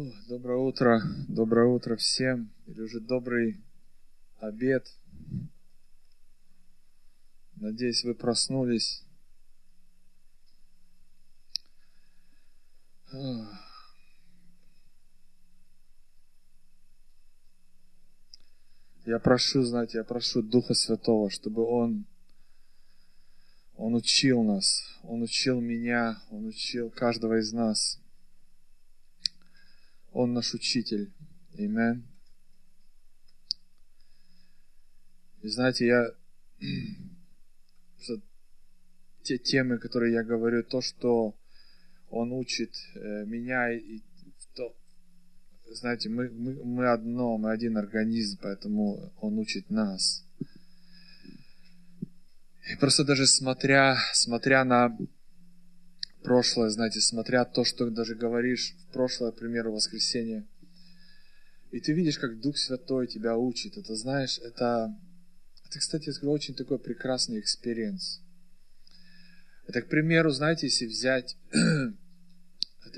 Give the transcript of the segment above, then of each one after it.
Доброе утро всем, или уже добрый обед. Надеюсь, вы проснулись. Я прошу Духа Святого, чтобы Он учил нас, Он учил меня, Он учил каждого из нас. Он наш учитель. Аминь. И знаете, те темы, которые я говорю, то, что Он учит меня, и то, знаете, мы один организм, поэтому Он учит нас. И просто даже смотря на прошлое, знаете, смотря то, что даже говоришь в прошлое, к примеру, воскресенье, и ты видишь, как Дух Святой тебя учит. Это, знаешь, это, кстати, я скажу, очень такой прекрасный экспириенс. Это, к примеру, знаете, если взять, к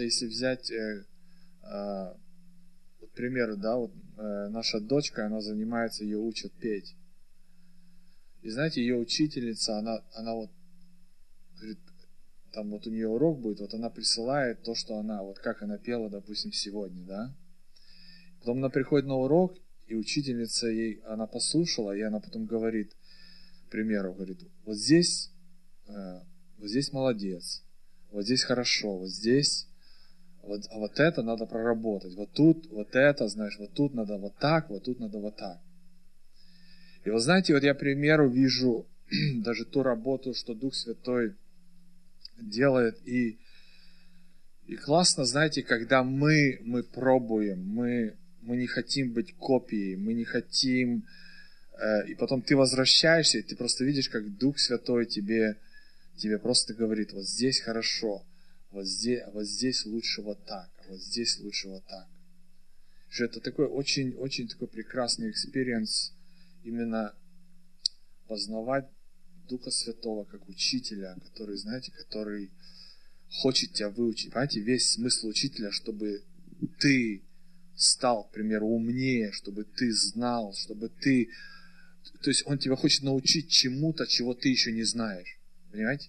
примеру, да, наша дочка, она занимается, ее учат петь. И знаете, ее учительница, она говорит, там у нее урок будет, она присылает то, что она, как она пела, допустим, сегодня, да. Потом она приходит на урок, и учительница она послушала, и она потом говорит, к примеру, вот здесь молодец, вот здесь хорошо, вот здесь, а вот это надо проработать, вот тут, вот это, знаешь, вот тут надо вот так, вот тут надо вот так. И вот знаете, я, к примеру, вижу даже ту работу, что Дух Святой делает, и классно, знаете, когда мы пробуем, мы не хотим быть копией, мы не хотим, и потом ты возвращаешься, и ты просто видишь, как Дух Святой тебе просто говорит, вот здесь хорошо, вот здесь лучше вот так, а вот здесь лучше вот так. Что это такой очень такой прекрасный экспириенс, именно познавать Духа Святого как учителя, который хочет тебя выучить. Понимаете, весь смысл учителя, чтобы ты стал, к примеру, умнее, чтобы ты знал, чтобы ты... То есть он тебя хочет научить чему-то, чего ты еще не знаешь. Понимаете?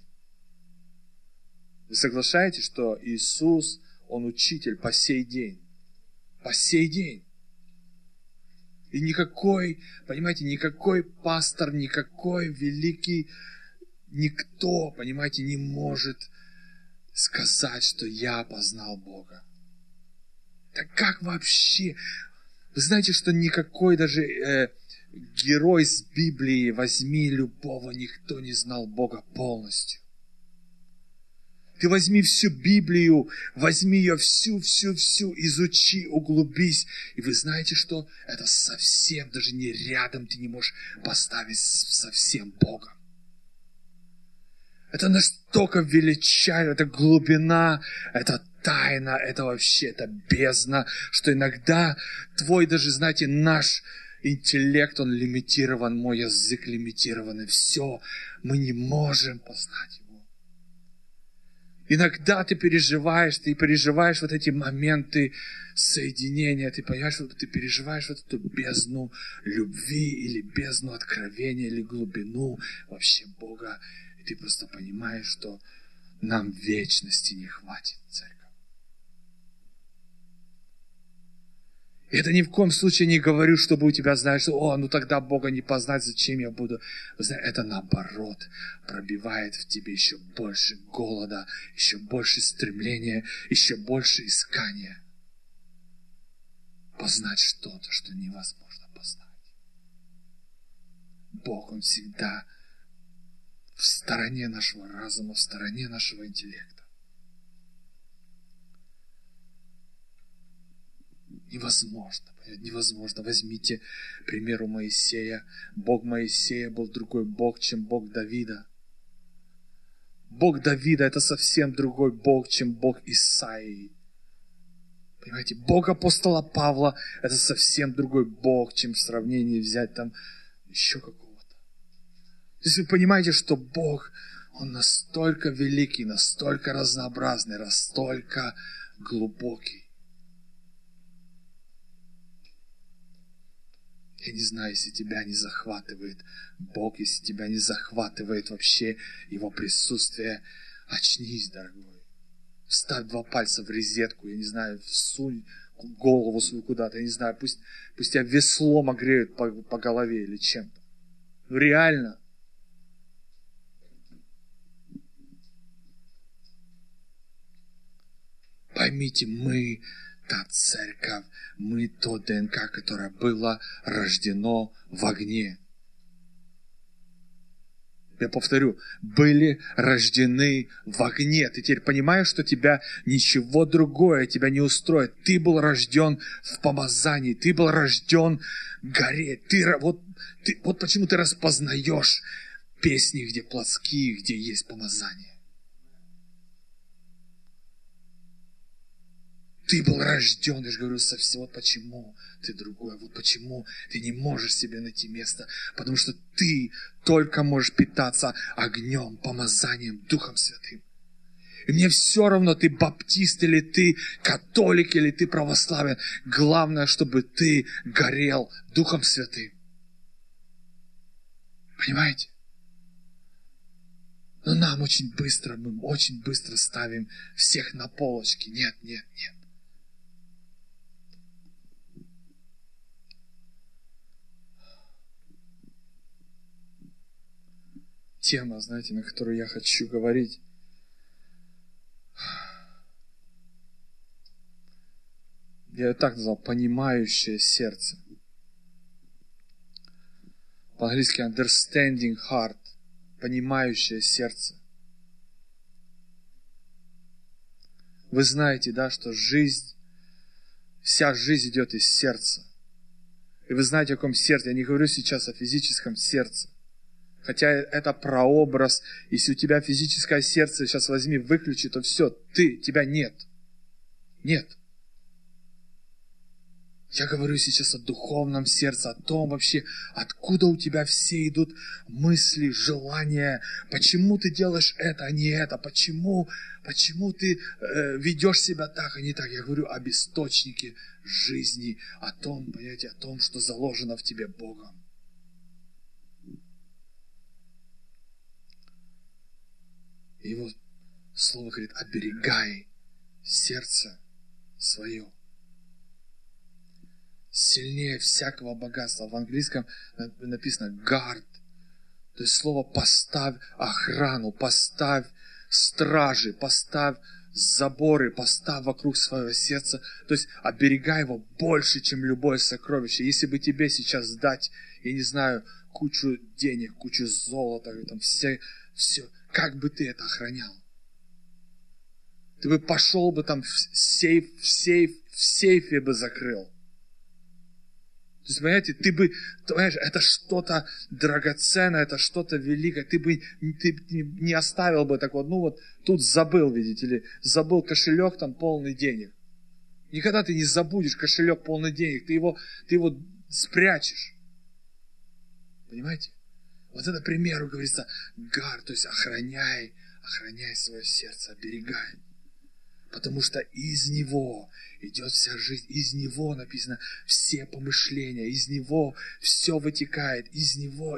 Вы соглашаетесь, что Иисус, Он учитель по сей день? По сей день. И никакой пастор, никакой великий, никто, понимаете, не может сказать, что я познал Бога. Так как вообще? Вы знаете, что никакой даже герой с Библии, возьми любого, никто не знал Бога полностью. Ты возьми всю Библию, возьми ее всю, изучи, углубись. И вы знаете, что это совсем, даже не рядом ты не можешь поставить со всем Богом. Это настолько величайно, это глубина, это тайна, это вообще, это бездна, что иногда твой даже, знаете, наш интеллект, он лимитирован, мой язык лимитирован, и все, мы не можем познать его. Иногда ты переживаешь вот эти моменты соединения, ты понимаешь, ты переживаешь вот эту бездну любви или бездну откровения, или глубину вообще Бога, и ты просто понимаешь, что нам вечности не хватит, церковь. И это ни в коем случае не говорю, чтобы у тебя, знаешь, тогда Бога не познать, зачем я буду. Это наоборот пробивает в тебе еще больше голода, еще больше стремления, еще больше искания. Познать что-то, что невозможно познать. Бог, Он всегда в стороне нашего разума, в стороне нашего интеллекта. Невозможно. Возьмите, к примеру, Моисея. Бог Моисея был другой Бог, чем Бог Давида. Бог Давида — это совсем другой Бог, чем Бог Исаии. Понимаете, Бог апостола Павла — это совсем другой Бог, чем в сравнении взять там еще какого-то. То есть вы понимаете, что Бог, Он настолько великий, настолько разнообразный, настолько глубокий. Я не знаю, если тебя не захватывает Бог, если тебя не захватывает вообще Его присутствие, очнись, дорогой. Вставь 2 пальца в розетку, я не знаю, всунь голову свою куда-то, я не знаю, пусть тебя веслом огреют по голове или чем-то. Ну реально. Поймите, мы та церковь, мы то ДНК, которое было рождено в огне. Я повторю, были рождены в огне. Ты теперь понимаешь, что тебя ничего другое тебя не устроит. Ты был рожден в помазании, ты был рожден гореть. Вот почему ты распознаешь песни, где плотские, где есть помазание. Ты был рожден, я же говорю, со всего. Вот почему ты другой, вот почему ты не можешь себе найти место. Потому что ты только можешь питаться огнем, помазанием, Духом Святым. И мне все равно, ты баптист или ты католик, или ты православен. Главное, чтобы ты горел Духом Святым. Понимаете? Но нам мы очень быстро ставим всех на полочки. Нет. Тема, знаете, на которую я хочу говорить. Я ее так назвал, понимающее сердце. По-английски understanding heart, понимающее сердце. Вы знаете, да, что вся жизнь идет из сердца. И вы знаете, о каком сердце. Я не говорю сейчас о физическом сердце. Хотя это прообраз. Если у тебя физическое сердце, сейчас возьми, выключи, то все, тебя нет. Нет. Я говорю сейчас о духовном сердце, о том вообще, откуда у тебя все идут мысли, желания, почему ты делаешь это, а не это, почему ты ведешь себя так, а не так. Я говорю об источнике жизни, о том, понимаете, о том, что заложено в тебе Богом. И его слово говорит, оберегай сердце свое. Сильнее всякого богатства. В английском написано guard. То есть слово поставь охрану, поставь стражи, поставь заборы, поставь вокруг своего сердца. То есть оберегай его больше, чем любое сокровище. Если бы тебе сейчас дать, я не знаю, кучу денег, кучу золота, там все, как бы ты это охранял? Ты бы пошел бы там в сейфе бы закрыл. То есть, понимаете, понимаешь, это что-то драгоценное, это что-то великое. Ты не оставил бы так вот, тут забыл, видите ли, забыл кошелек там полный денег. Никогда ты не забудешь кошелек полный денег, ты его спрячешь. Понимаете? Вот это, к примеру, говорится, то есть охраняй свое сердце, оберегай. Потому что из него идет вся жизнь, из него написано все помышления, из него все вытекает, из него.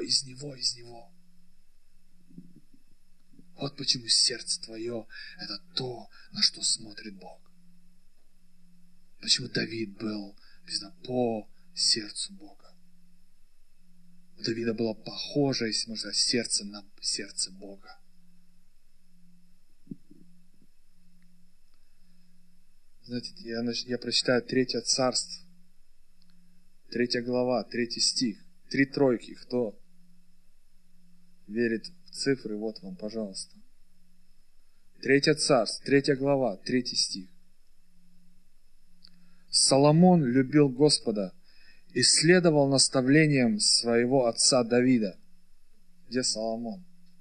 Вот почему сердце твое – это то, на что смотрит Бог. Почему Давид был, написано, по сердцу Бога. У Давида было похоже, если можно сказать, сердце на сердце Бога. Знаете, я прочитаю 3 Царств, 3 глава, 3 стих, 3 тройки. Кто верит в цифры, вот вам, пожалуйста. 3 Царств, 3 глава, 3 стих. Соломон любил Господа и следовал наставлениям своего отца Давида. Где Соломон?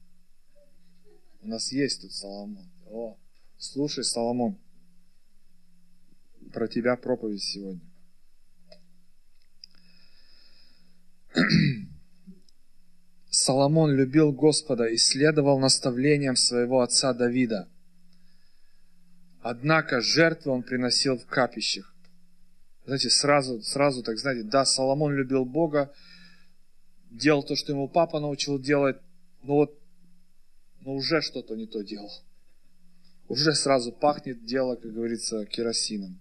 У нас есть тут Соломон. Слушай, Соломон, про тебя проповедь сегодня. Соломон любил Господа и следовал наставлениям своего отца Давида. Однако жертвы он приносил в капищах. Знаете, сразу так, знаете, да, Соломон любил Бога, делал то, что ему папа научил делать, но уже что-то не то делал. Уже сразу пахнет дело, как говорится, керосином.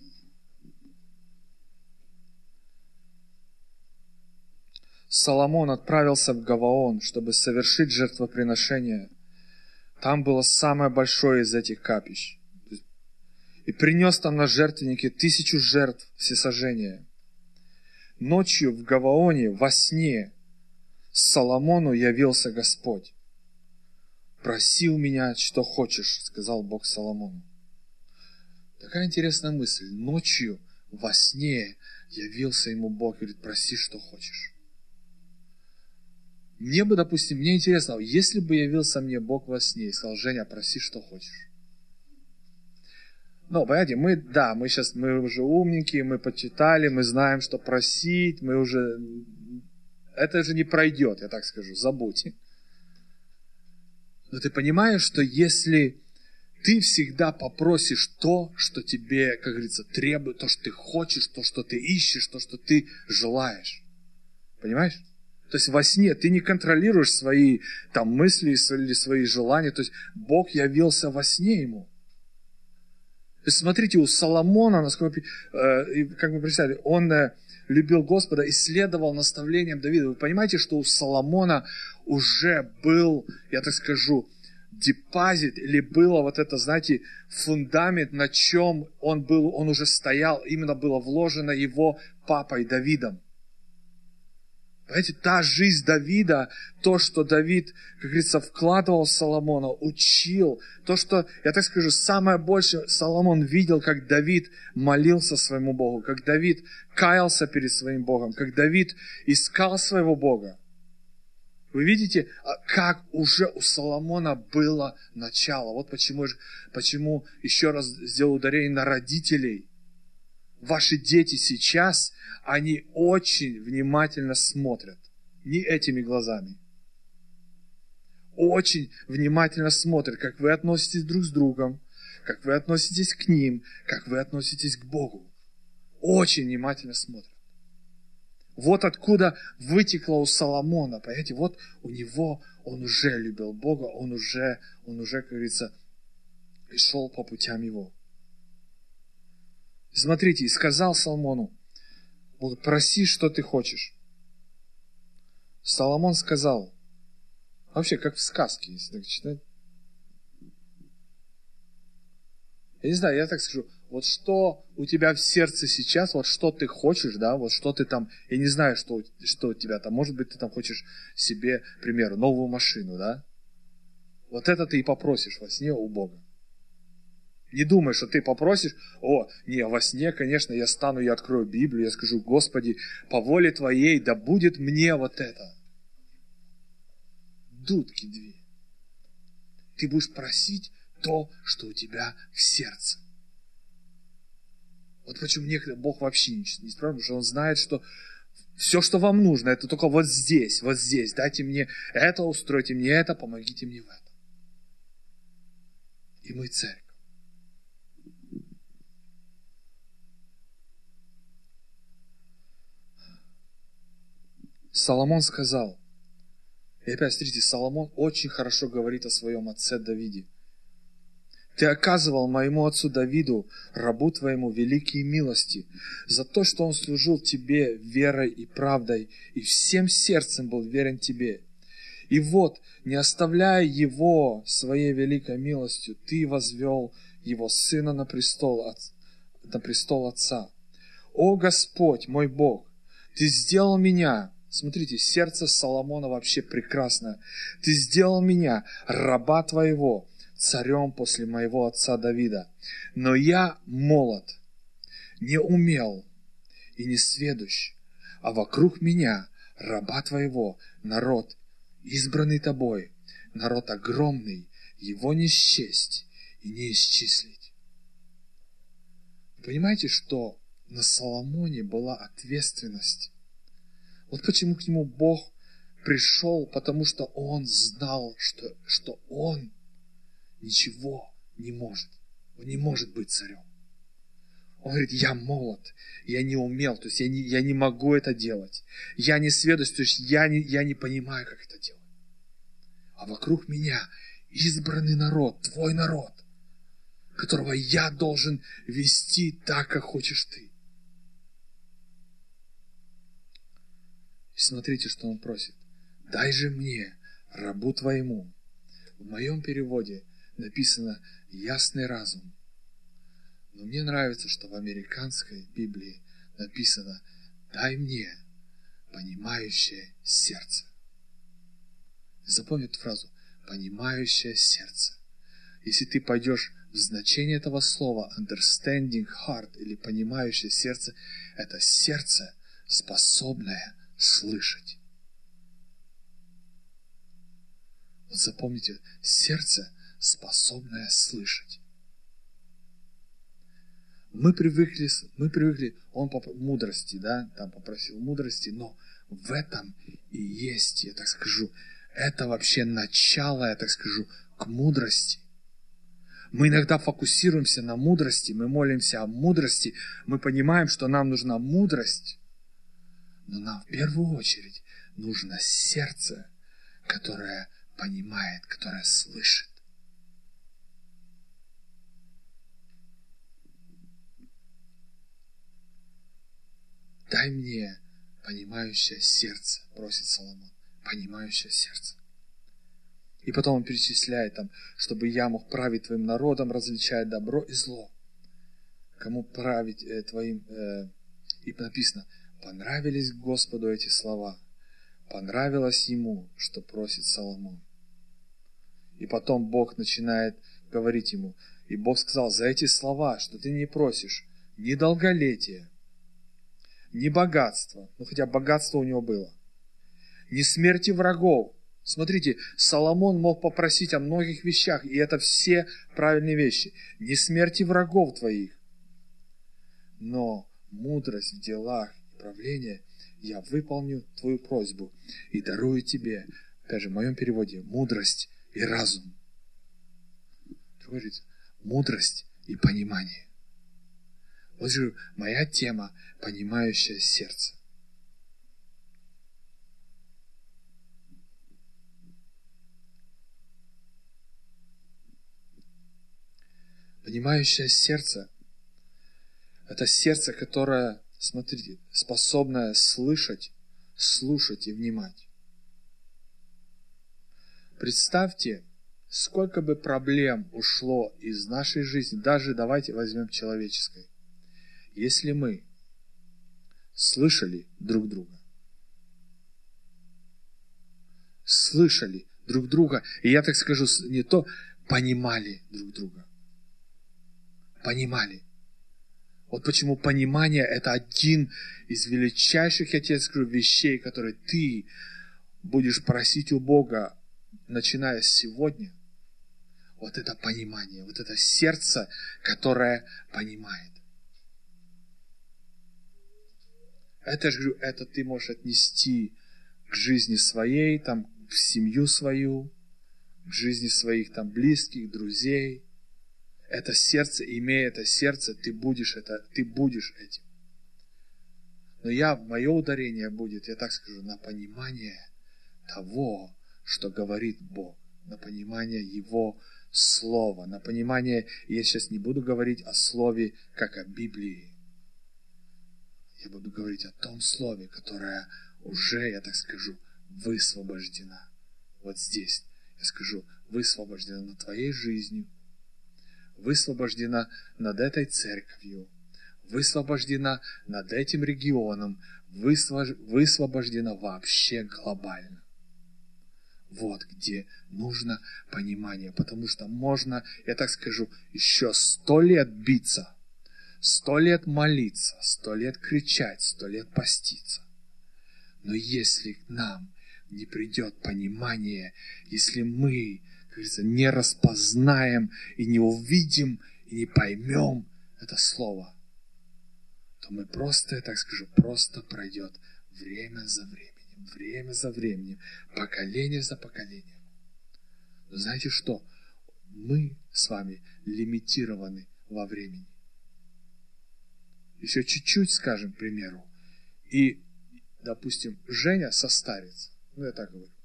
Соломон отправился в Гаваон, чтобы совершить жертвоприношение. Там было самое большое из этих капищ. И принес там на жертвеннике 1000 жертв всесожжения. Ночью в Гаваоне во сне Соломону явился Господь. «Проси у меня, что хочешь», — сказал Бог Соломону. Такая интересная мысль. Ночью во сне явился ему Бог и говорит: проси, что хочешь. Мне интересно, если бы явился мне Бог во сне и сказал: Женя, проси, что хочешь. Ну, понимаете, мы уже умненькие, мы почитали, мы знаем, что просить, это же не пройдет, я так скажу, забудь. Но ты понимаешь, что если ты всегда попросишь то, что тебе, как говорится, требует, то, что ты хочешь, то, что ты ищешь, то, что ты желаешь. Понимаешь? То есть во сне ты не контролируешь свои там мысли или свои желания. То есть Бог явился во сне ему. То есть смотрите, у Соломона, насколько, как вы представляете, он любил Господа и следовал наставлениям Давида. Вы понимаете, что у Соломона уже был, я так скажу, депозит, или было вот это, знаете, фундамент, на чем он уже стоял, именно было вложено его папой Давидом. Понимаете, та жизнь Давида, то, что Давид, как говорится, вкладывал в Соломона, учил, то, что, я так скажу, самое большее Соломон видел, как Давид молился своему Богу, как Давид каялся перед своим Богом, как Давид искал своего Бога. Вы видите, как уже у Соломона было начало. Вот почему еще раз сделаю ударение на родителей. Ваши дети сейчас, они очень внимательно смотрят. Не этими глазами. Очень внимательно смотрят, как вы относитесь друг с другом, как вы относитесь к ним, как вы относитесь к Богу. Очень внимательно смотрят. Вот откуда вытекло у Соломона, понимаете, вот у него, он уже любил Бога, он уже, как говорится, шел по путям его. Смотрите, и сказал Соломону: проси, что ты хочешь. Соломон сказал, вообще как в сказке, если так читать. Я не знаю, я так скажу, вот что у тебя в сердце сейчас, вот что ты хочешь, да, вот что ты там, я не знаю, что у тебя там, может быть, ты там хочешь себе, к примеру, новую машину, да. Вот это ты и попросишь во сне у Бога. Не думай, что ты попросишь: во сне, конечно, я стану, я открою Библию, я скажу: Господи, по воле Твоей да будет мне вот это. Дудки две. Ты будешь просить то, что у тебя в сердце. Вот почему некоторые Бог вообще не спрашивает, потому что Он знает, что все, что вам нужно, это только вот здесь, дайте мне это, устройте мне это, помогите мне в этом. И мы церковь. Соломон сказал, и опять, смотрите, Соломон очень хорошо говорит о своем отце Давиде. Ты оказывал моему отцу Давиду, рабу твоему, великие милости за то, что он служил тебе верой и правдой, и всем сердцем был верен тебе. И вот, не оставляя его своей великой милостью, ты возвел его сына на престол отца. О Господь, мой Бог, ты сделал меня. Смотрите, сердце Соломона вообще прекрасное. Ты сделал меня, раба твоего, царем после моего отца Давида. Но я молод, не умел и не сведущ, а вокруг меня, раба твоего, народ, избранный тобой, народ огромный, его не счесть и не исчислить. Вы понимаете, что на Соломоне была ответственность? Вот почему к нему Бог пришел, потому что он знал, что он ничего не может. Он не может быть царем. Он говорит, я молод, я не умел, то есть я не могу это делать. Я не сведущ, то есть я не понимаю, как это делать. А вокруг меня избранный народ, твой народ, которого я должен вести так, как хочешь ты. И смотрите, что он просит. Дай же мне, рабу твоему. В моем переводе написано ясный разум. Но мне нравится, что в американской Библии написано дай мне понимающее сердце. Запомни эту фразу. Понимающее сердце. Если ты пойдешь в значение этого слова understanding heart или понимающее сердце, это сердце, способное слышать. Вот запомните, сердце, способное слышать. Мы привыкли, он мудрости, да, там попросил мудрости, но в этом и есть, я так скажу, это вообще начало, я так скажу, к мудрости. Мы иногда фокусируемся на мудрости, мы молимся о мудрости, мы понимаем, что нам нужна мудрость, но нам в первую очередь нужно сердце, которое понимает, которое слышит. Дай мне понимающее сердце, просит Соломон. Понимающее сердце. И потом он перечисляет там, чтобы я мог править твоим народом, различая добро и зло. Кому править твоим... И написано, понравились Господу эти слова. Понравилось ему, что просит Соломон. И потом Бог начинает говорить ему. И Бог сказал, за эти слова, что ты не просишь, ни долголетия, ни богатства, ну хотя богатство у него было, ни смерти врагов. Смотрите, Соломон мог попросить о многих вещах, и это все правильные вещи. Ни смерти врагов твоих, но мудрость в делах и правлении я выполню твою просьбу и дарую тебе, опять же в моем переводе, мудрость и разум. Говорится, мудрость и понимание. Вот же моя тема, понимающее сердце. Понимающее сердце – это сердце, которое, смотрите, способное слышать, слушать и внимать. Представьте, сколько бы проблем ушло из нашей жизни, даже давайте возьмем человеческой, если мы слышали друг друга. Слышали друг друга, и я так скажу, не то, понимали друг друга. Понимали. Вот почему понимание – это один из величайших, я тебе скажу, вещей, которые ты будешь просить у Бога, начиная с сегодня. Вот это понимание, вот это сердце, которое понимает. Это же, это ты можешь отнести к жизни своей, там, в семью свою, к жизни своих там близких, друзей. Это сердце, имея это сердце, ты будешь этим. Но мое ударение будет, я так скажу, на понимание того, что говорит Бог, на понимание Его Слова, на понимание, я сейчас не буду говорить о Слове, как о Библии. Я буду говорить о том Слове, которое уже, я так скажу, высвобождено. Вот здесь, я скажу, высвобождено над твоей жизнью, высвобождена над этой церковью, высвобождена над этим регионом, высвобождена вообще глобально. Вот где нужно понимание, потому что можно, я так скажу, еще 100 лет биться, 100 лет молиться, 100 лет кричать, 100 лет поститься. Но если к нам не придет понимание, если мы, как говорится, не распознаем и не увидим, и не поймем это слово, то мы просто, я так скажу, просто пройдет время за временем, поколение за поколением. Но знаете что? Мы с вами лимитированы во времени. еще чуть-чуть, скажем, к примеру, и, допустим, Женя состарится. Ну, я так говорю.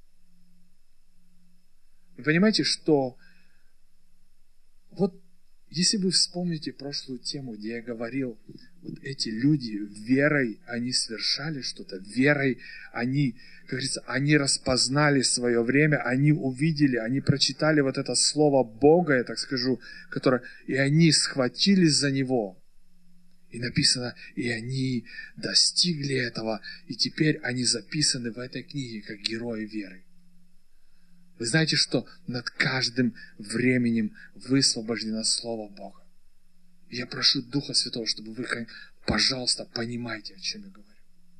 Вы понимаете, что вот если вы вспомните прошлую тему, где я говорил, вот эти люди верой, они совершали что-то, верой они, как говорится, они распознали свое время, они увидели, они прочитали вот это слово Бога, я так скажу, которое, и они схватились за него. И написано, и они достигли этого, и теперь они записаны в этой книге как герои веры. Вы знаете, что над каждым временем высвобождено Слово Бога. И я прошу Духа Святого, чтобы вы, пожалуйста, понимаете, о чем я говорю.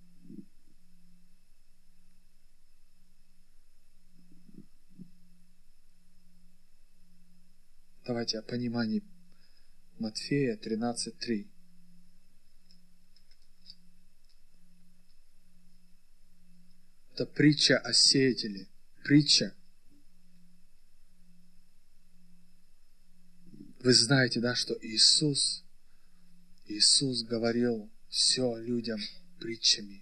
Давайте о понимании Матфея 13:3. Это притча о сеятеле. Притча. Вы знаете, да, что Иисус говорил все людям притчами.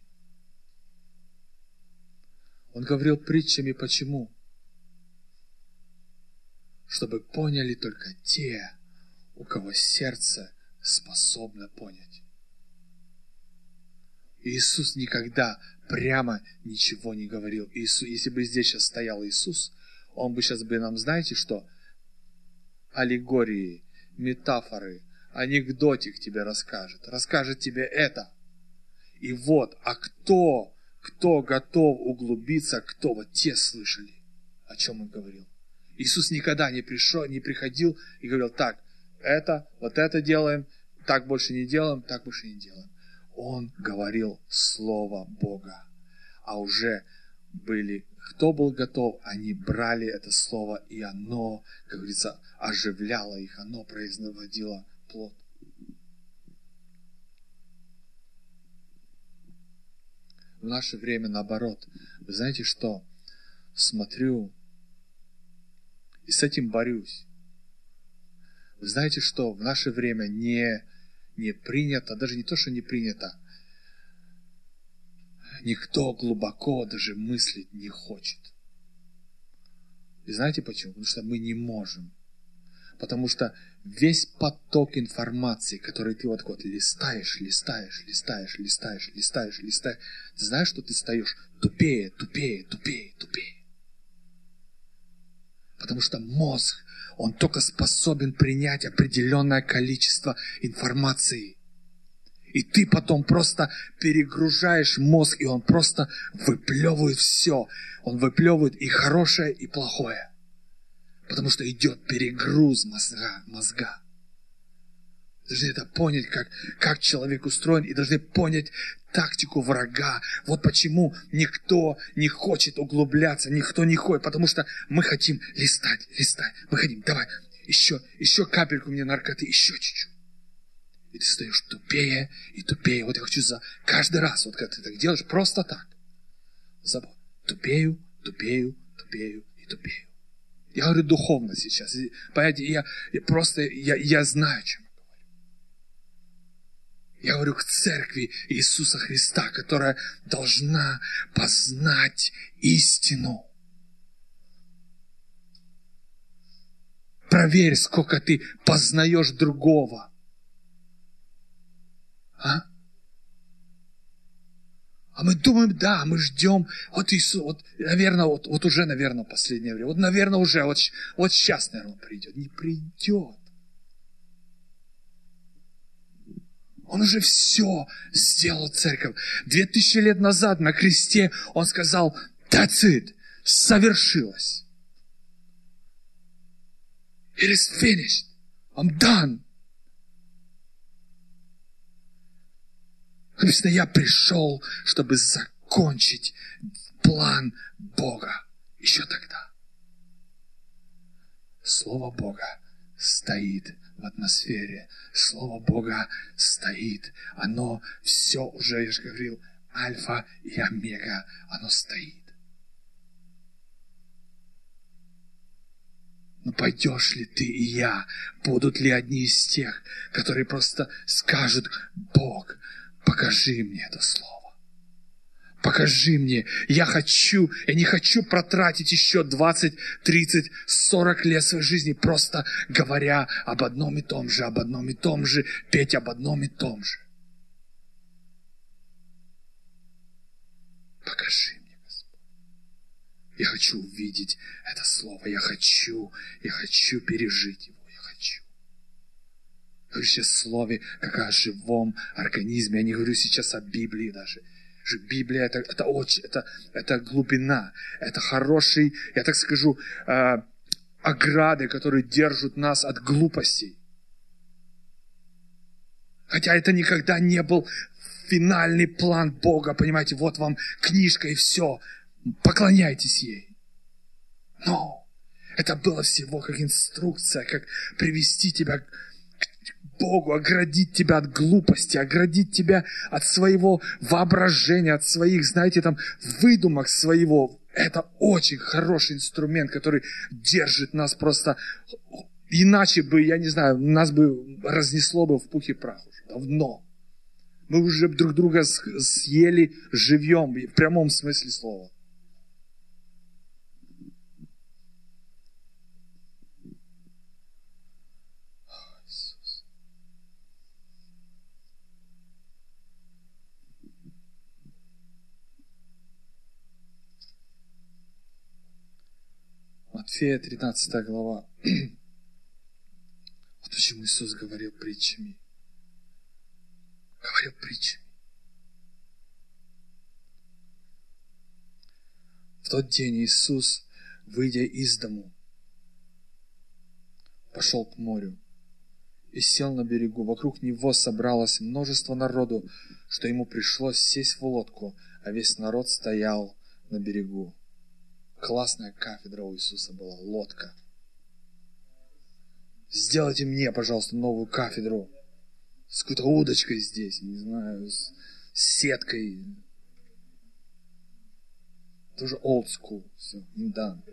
Он говорил притчами почему? Чтобы поняли только те, у кого сердце способно понять. Иисус никогда прямо ничего не говорил. Если бы здесь сейчас стоял Иисус, Он бы сейчас нам, знаете что? Аллегории, метафоры, анекдотик тебе расскажет. Расскажет тебе это. И вот, а кто готов углубиться, кто вот те слышали, о чем Он говорил. Иисус никогда не приходил и говорил, так, вот это делаем, так больше не делаем, так больше не делаем. Он говорил Слово Бога. А уже кто был готов, они брали это Слово, и оно, как говорится, оживляло их, оно производило плод. В наше время наоборот. Вы знаете что? Смотрю и с этим борюсь. Вы знаете что? В наше время не принято, даже не то, что не принято, никто глубоко даже мыслить не хочет. И знаете почему? Потому что мы не можем. Потому что весь поток информации, который ты вот листаешь, ты знаешь, что ты стаешь тупее. Потому что мозг, он только способен принять определенное количество информации. И ты потом просто перегружаешь мозг, и он просто выплевывает все. Он выплевывает и хорошее, и плохое. Потому что идет перегруз мозга. Должны это понять, как человек устроен, и должны понять тактику врага. Вот почему никто не хочет углубляться, никто не хочет, потому что мы хотим листать. Мы хотим, давай, еще капельку мне наркоты, еще чуть-чуть. И ты стаешь тупее и тупее. Вот я хочу каждый раз, вот когда ты так делаешь, просто так. Тупею. Я говорю духовно сейчас. Понимаете, я знаю, о чем я говорю. Я говорю к церкви Иисуса Христа, которая должна познать истину. Проверь, сколько ты познаешь другого. А мы думаем, да, мы ждем, вот Иисус, наверное, уже, в последнее время, наверное, уже, вот сейчас, наверное, Он придет. Не придет. Он уже все сделал, церковь. 2000 лет назад на кресте Он сказал, that's it, совершилось. It is finished. I'm done. Написано, я пришел, чтобы закончить план Бога еще тогда. Слово Бога стоит в атмосфере. Слово Бога стоит. Оно все уже, я же говорил, альфа и омега. Оно стоит. Но пойдешь ли ты и я? Будут ли одни из тех, которые просто скажут: Бог, покажи мне это слово. Покажи мне. Я не хочу протратить еще 20, 30, 40 лет своей жизни, просто говоря об одном и том же, петь об одном и том же. Покажи мне, Господь. Я хочу увидеть это слово. Я хочу пережить его. Я хочу. Я говорю сейчас о слове, как о живом организме. Я не говорю сейчас о Библии даже. Библия это глубина. Это хороший, я так скажу, ограды, которые держат нас от глупостей. Хотя это никогда не был финальный план Бога, понимаете, вот вам книжка и все, поклоняйтесь ей. Но это было всего как инструкция, как привести тебя к Богу, оградить тебя от глупости, оградить тебя от своего воображения, от своих, знаете, там, выдумок своего. Это очень хороший инструмент, который держит нас просто... Иначе бы, я не знаю, нас бы разнесло бы в пух и прах уже давно. Мы уже друг друга съели живьем, в прямом смысле слова. Иисус. Матфея 13 глава. Вот почему Иисус говорил притчами. Говорил притчами. В тот день Иисус, выйдя из дому, пошел к морю и сел на берегу. Вокруг него собралось множество народу, что ему пришлось сесть в лодку, а весь народ стоял на берегу. Классная кафедра у Иисуса была, лодка. Сделайте мне, пожалуйста, новую кафедру. С какой-то удочкой здесь, не знаю, с сеткой. Тоже old school. Все, да.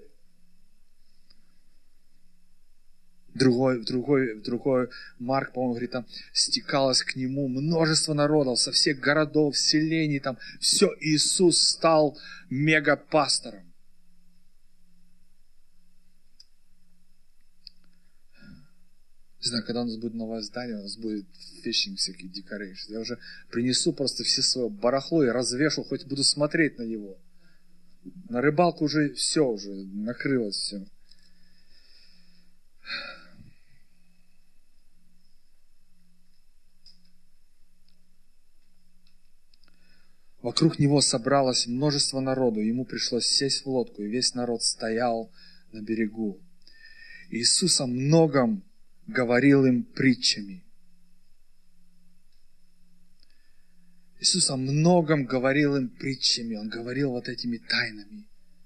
Другой Марк, по-моему, говорит, там стекалось к нему множество народов со всех городов, селений, там все. Иисус стал мегапастором. Не знаю, когда у нас будет новое здание, у нас будет фишинг, всякие декорейшн. Я уже принесу просто все свое барахло и развешу, хоть буду смотреть на него. На рыбалку уже все, уже накрылось все. Вокруг него собралось множество народу, ему пришлось сесть в лодку, и весь народ стоял на берегу. Иисус о многом говорил им притчами. Иисус о многом говорил им притчами. Он говорил вот этими тайнами.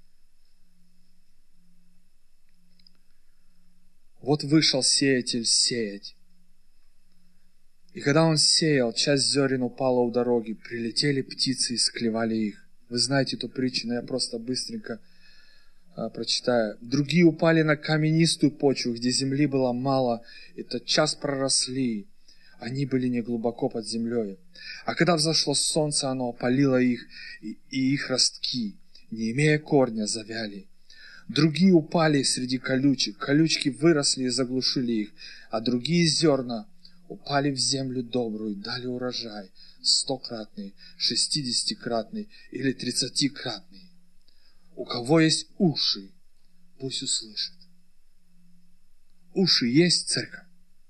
Вот вышел сеятель сеять. И когда он сеял, часть зерен упала у дороги, прилетели птицы и склевали их. Вы знаете эту притчу, но я просто быстренько прочитаю. Другие упали на каменистую почву, где земли было мало, и тотчас проросли. Они были не глубоко под землей. А когда взошло солнце, оно опалило их, и их ростки, не имея корня, завяли. Другие упали среди колючек, колючки выросли и заглушили их, а другие зерна упали в землю добрую, дали урожай 100-кратный, 60-кратный или 30-кратный. У кого есть уши, пусть услышит. Уши есть, церковь?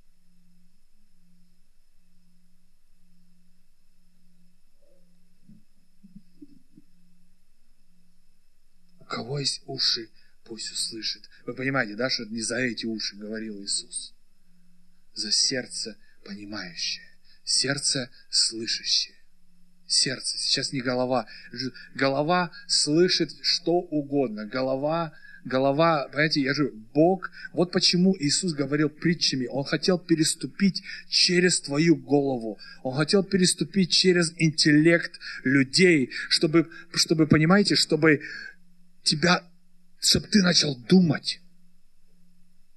У кого есть уши, пусть услышит. Вы понимаете, да, что это не за эти уши говорил Иисус. За сердце понимающее, сердце слышащее. Сердце, сейчас не голова. Голова слышит что угодно. Голова, понимаете, Бог, вот почему Иисус говорил притчами. Он хотел переступить через твою голову. Он хотел переступить через интеллект людей, чтобы понимаете, чтобы ты начал думать.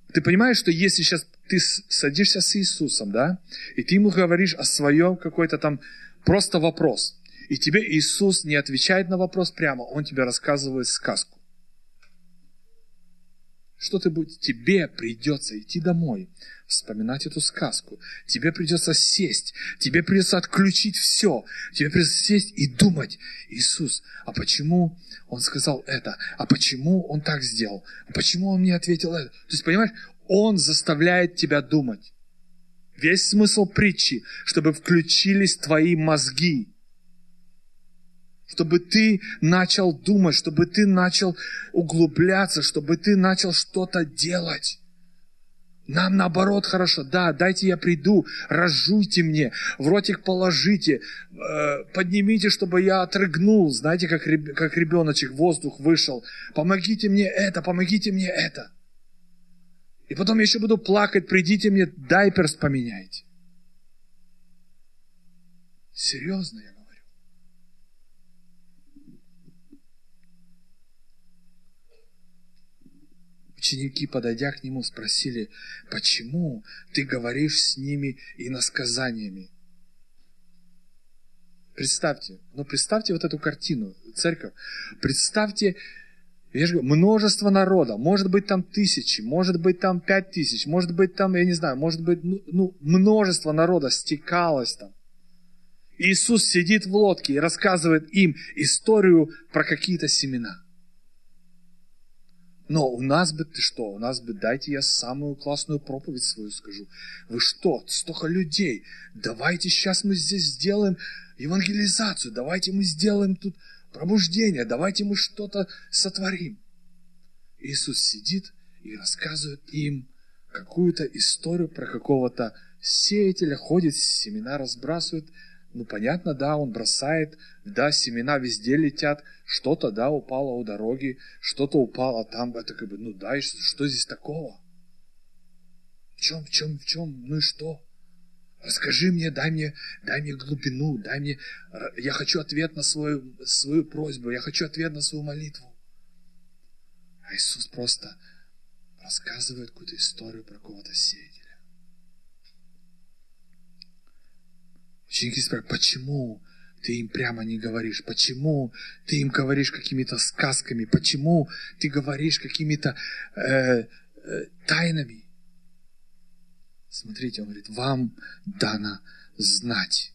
Ты понимаешь, что если сейчас ты садишься с Иисусом, да, и ты ему говоришь о своем какой-то там просто вопрос, и тебе Иисус не отвечает на вопрос прямо, Он тебе рассказывает сказку. Что ты будешь? Тебе придется идти домой, вспоминать эту сказку. Тебе придется сесть, тебе придется отключить все. Тебе придется сесть и думать: Иисус, а почему Он сказал это? А почему Он так сделал? А почему Он мне ответил это? То есть, понимаешь, Он заставляет тебя думать. Весь смысл притчи, чтобы включились твои мозги. Чтобы ты начал думать, чтобы ты начал углубляться, чтобы ты начал что-то делать. Нам наоборот хорошо. Да, дайте я приду, разжуйте мне, в ротик положите, поднимите, чтобы я отрыгнул. Знаете, как ребеночек, воздух вышел. Помогите мне это, помогите мне это. И потом я еще буду плакать, придите мне, дайперс поменяйте. Серьезно я говорю. Ученики, подойдя к нему, спросили: почему ты говоришь с ними иносказаниями? Представьте вот эту картину, церковь. Представьте, я же говорю, множество народа, может быть там 1000, может быть там 5000, может быть там, я не знаю, может быть, множество народа стекалось там. Иисус сидит в лодке и рассказывает им историю про какие-то семена. Но у нас бы, дайте я самую классную проповедь свою скажу. Вы что, столько людей, давайте сейчас мы здесь сделаем евангелизацию, давайте мы сделаем тут пробуждение, давайте мы что-то сотворим. Иисус сидит и рассказывает им какую-то историю про какого-то сеятеля, ходит, семена разбрасывает. Понятно, да, он бросает, да, семена везде летят, что-то, да, упало у дороги, что-то упало там, это как бы, да, и что здесь такого? В чем, ну и что? Расскажи мне, дай мне глубину, я хочу ответ на свою просьбу, я хочу ответ на свою молитву. А Иисус просто рассказывает какую-то историю про какого-то сеятеля. Ученики спрашивают: почему ты им прямо не говоришь? Почему ты им говоришь какими-то сказками? Почему ты говоришь какими-то тайнами? Смотрите, он говорит: вам дано знать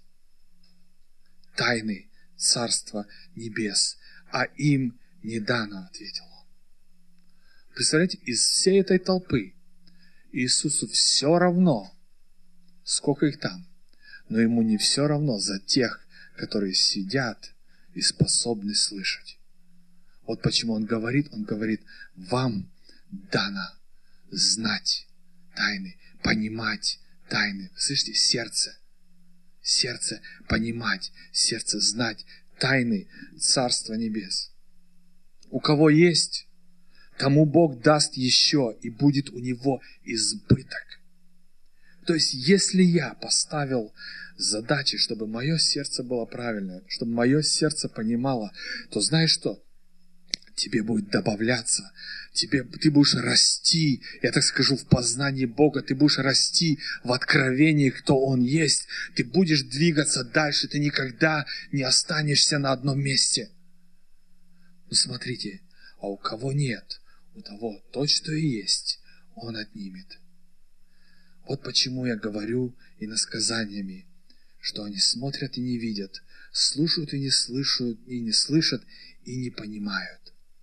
тайны Царства Небес, а им не дано, ответил он. Представляете, из всей этой толпы Иисусу все равно, сколько их там, но ему не все равно за тех, которые сидят и способны слышать. Вот почему он говорит, вам дано знать тайны, понимать тайны. Слышите, сердце понимать, сердце знать тайны Царства Небес. У кого есть, тому Бог даст еще, и будет у него избыток. То есть, если я поставил задачи, чтобы мое сердце было правильное, чтобы мое сердце понимало, то знаешь что? Тебе будет добавляться, ты будешь расти, я так скажу, в познании Бога, ты будешь расти в откровении, кто Он есть, ты будешь двигаться дальше, ты никогда не останешься на одном месте. Смотрите, а у кого нет, у того то, что и есть, Он отнимет. Вот почему я говорю иносказаниями, что они смотрят и не видят, слушают и не слышат, и не понимают.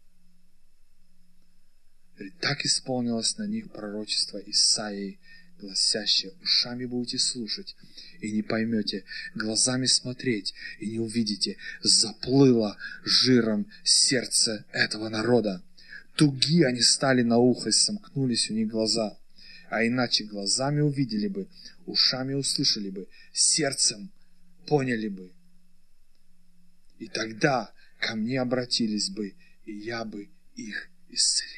Так исполнилось на них пророчество Исаии, гласящее: ушами будете слушать и не поймете, глазами смотреть и не увидите, заплыло жиром сердце этого народа. Туги они стали на ухо, и сомкнулись у них глаза. А иначе глазами увидели бы, ушами услышали бы, сердцем поняли бы. И тогда ко мне обратились бы, и я бы их исцелил.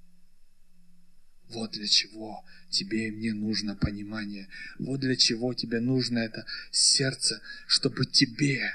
Вот для чего тебе и мне нужно понимание. Вот для чего тебе нужно это сердце, чтобы тебе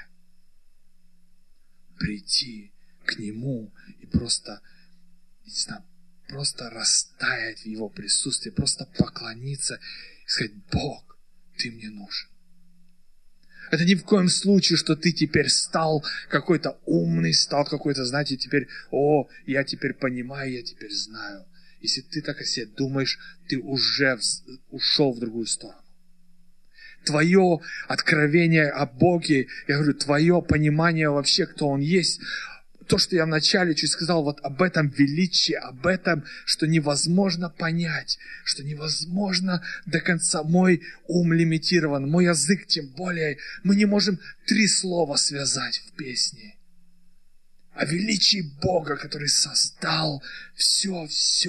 прийти к Нему и просто, не знаю, просто растаять в Его присутствии, просто поклониться и сказать: Бог, Ты мне нужен. Это ни в коем случае, что ты теперь стал какой-то умный, стал какой-то, знаете, теперь, я теперь понимаю, я теперь знаю. Если ты так о себе думаешь, ты уже ушел в другую сторону. Твое откровение о Боге, я говорю, твое понимание вообще, кто Он есть, то, что я вначале чуть сказал, вот об этом величии, об этом, что невозможно понять, что невозможно до конца. Мой ум лимитирован, мой язык тем более. Мы не можем 3 слова связать в песне. О величии Бога, который создал все.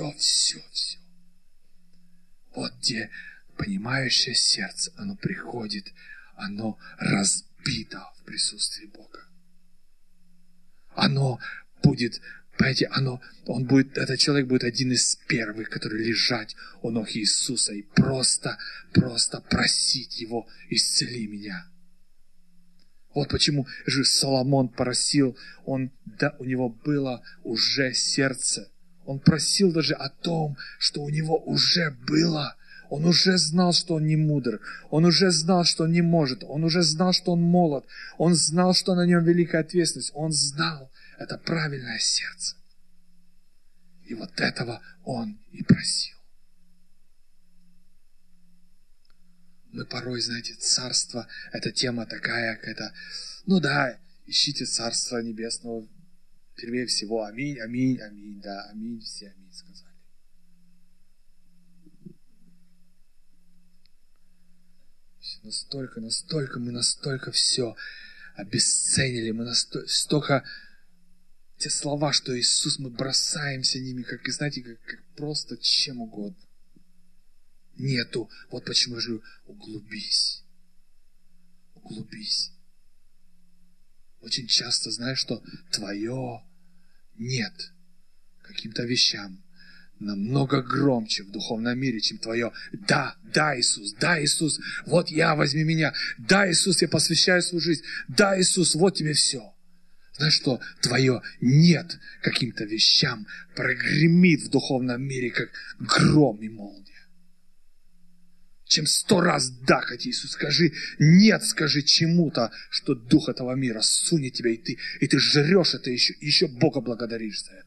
Вот где понимающее сердце, оно приходит, оно разбито в присутствии Бога. Оно будет, понимаете, этот человек будет один из первых, который лежать у ног Иисуса и просто просить Его: исцели меня. Вот почему же Соломон просил, у него было уже сердце. Он просил даже о том, что у него уже было. Он уже знал, что он не мудр. Он уже знал, что он не может. Он уже знал, что он молод. Он знал, что на нем великая ответственность. Он знал, это правильное сердце. И вот этого он и просил. Мы порой, знаете, царство, эта тема такая, какая-то, ищите царство небесного первее всего. Аминь, аминь, аминь, да, аминь, все аминь сказали. Настолько все обесценили, мы настолько те слова, что Иисус, мы бросаемся ними, как, знаете, как просто чем угодно. Нету. Вот почему я говорю, углубись. Очень часто, знаешь, что твое нет каким-то вещам намного громче в духовном мире, чем твое «Да, Иисус, вот я, возьми меня, да, Иисус, я посвящаю свою жизнь, да, Иисус, вот тебе все». Знаешь что? Твое «нет» каким-то вещам прогремит в духовном мире, как гром и молния. Чем 100 раз «да» хоть Иисус, скажи «нет», скажи чему-то, что дух этого мира сунет тебя, и ты жрешь это, еще Бога благодаришь за это.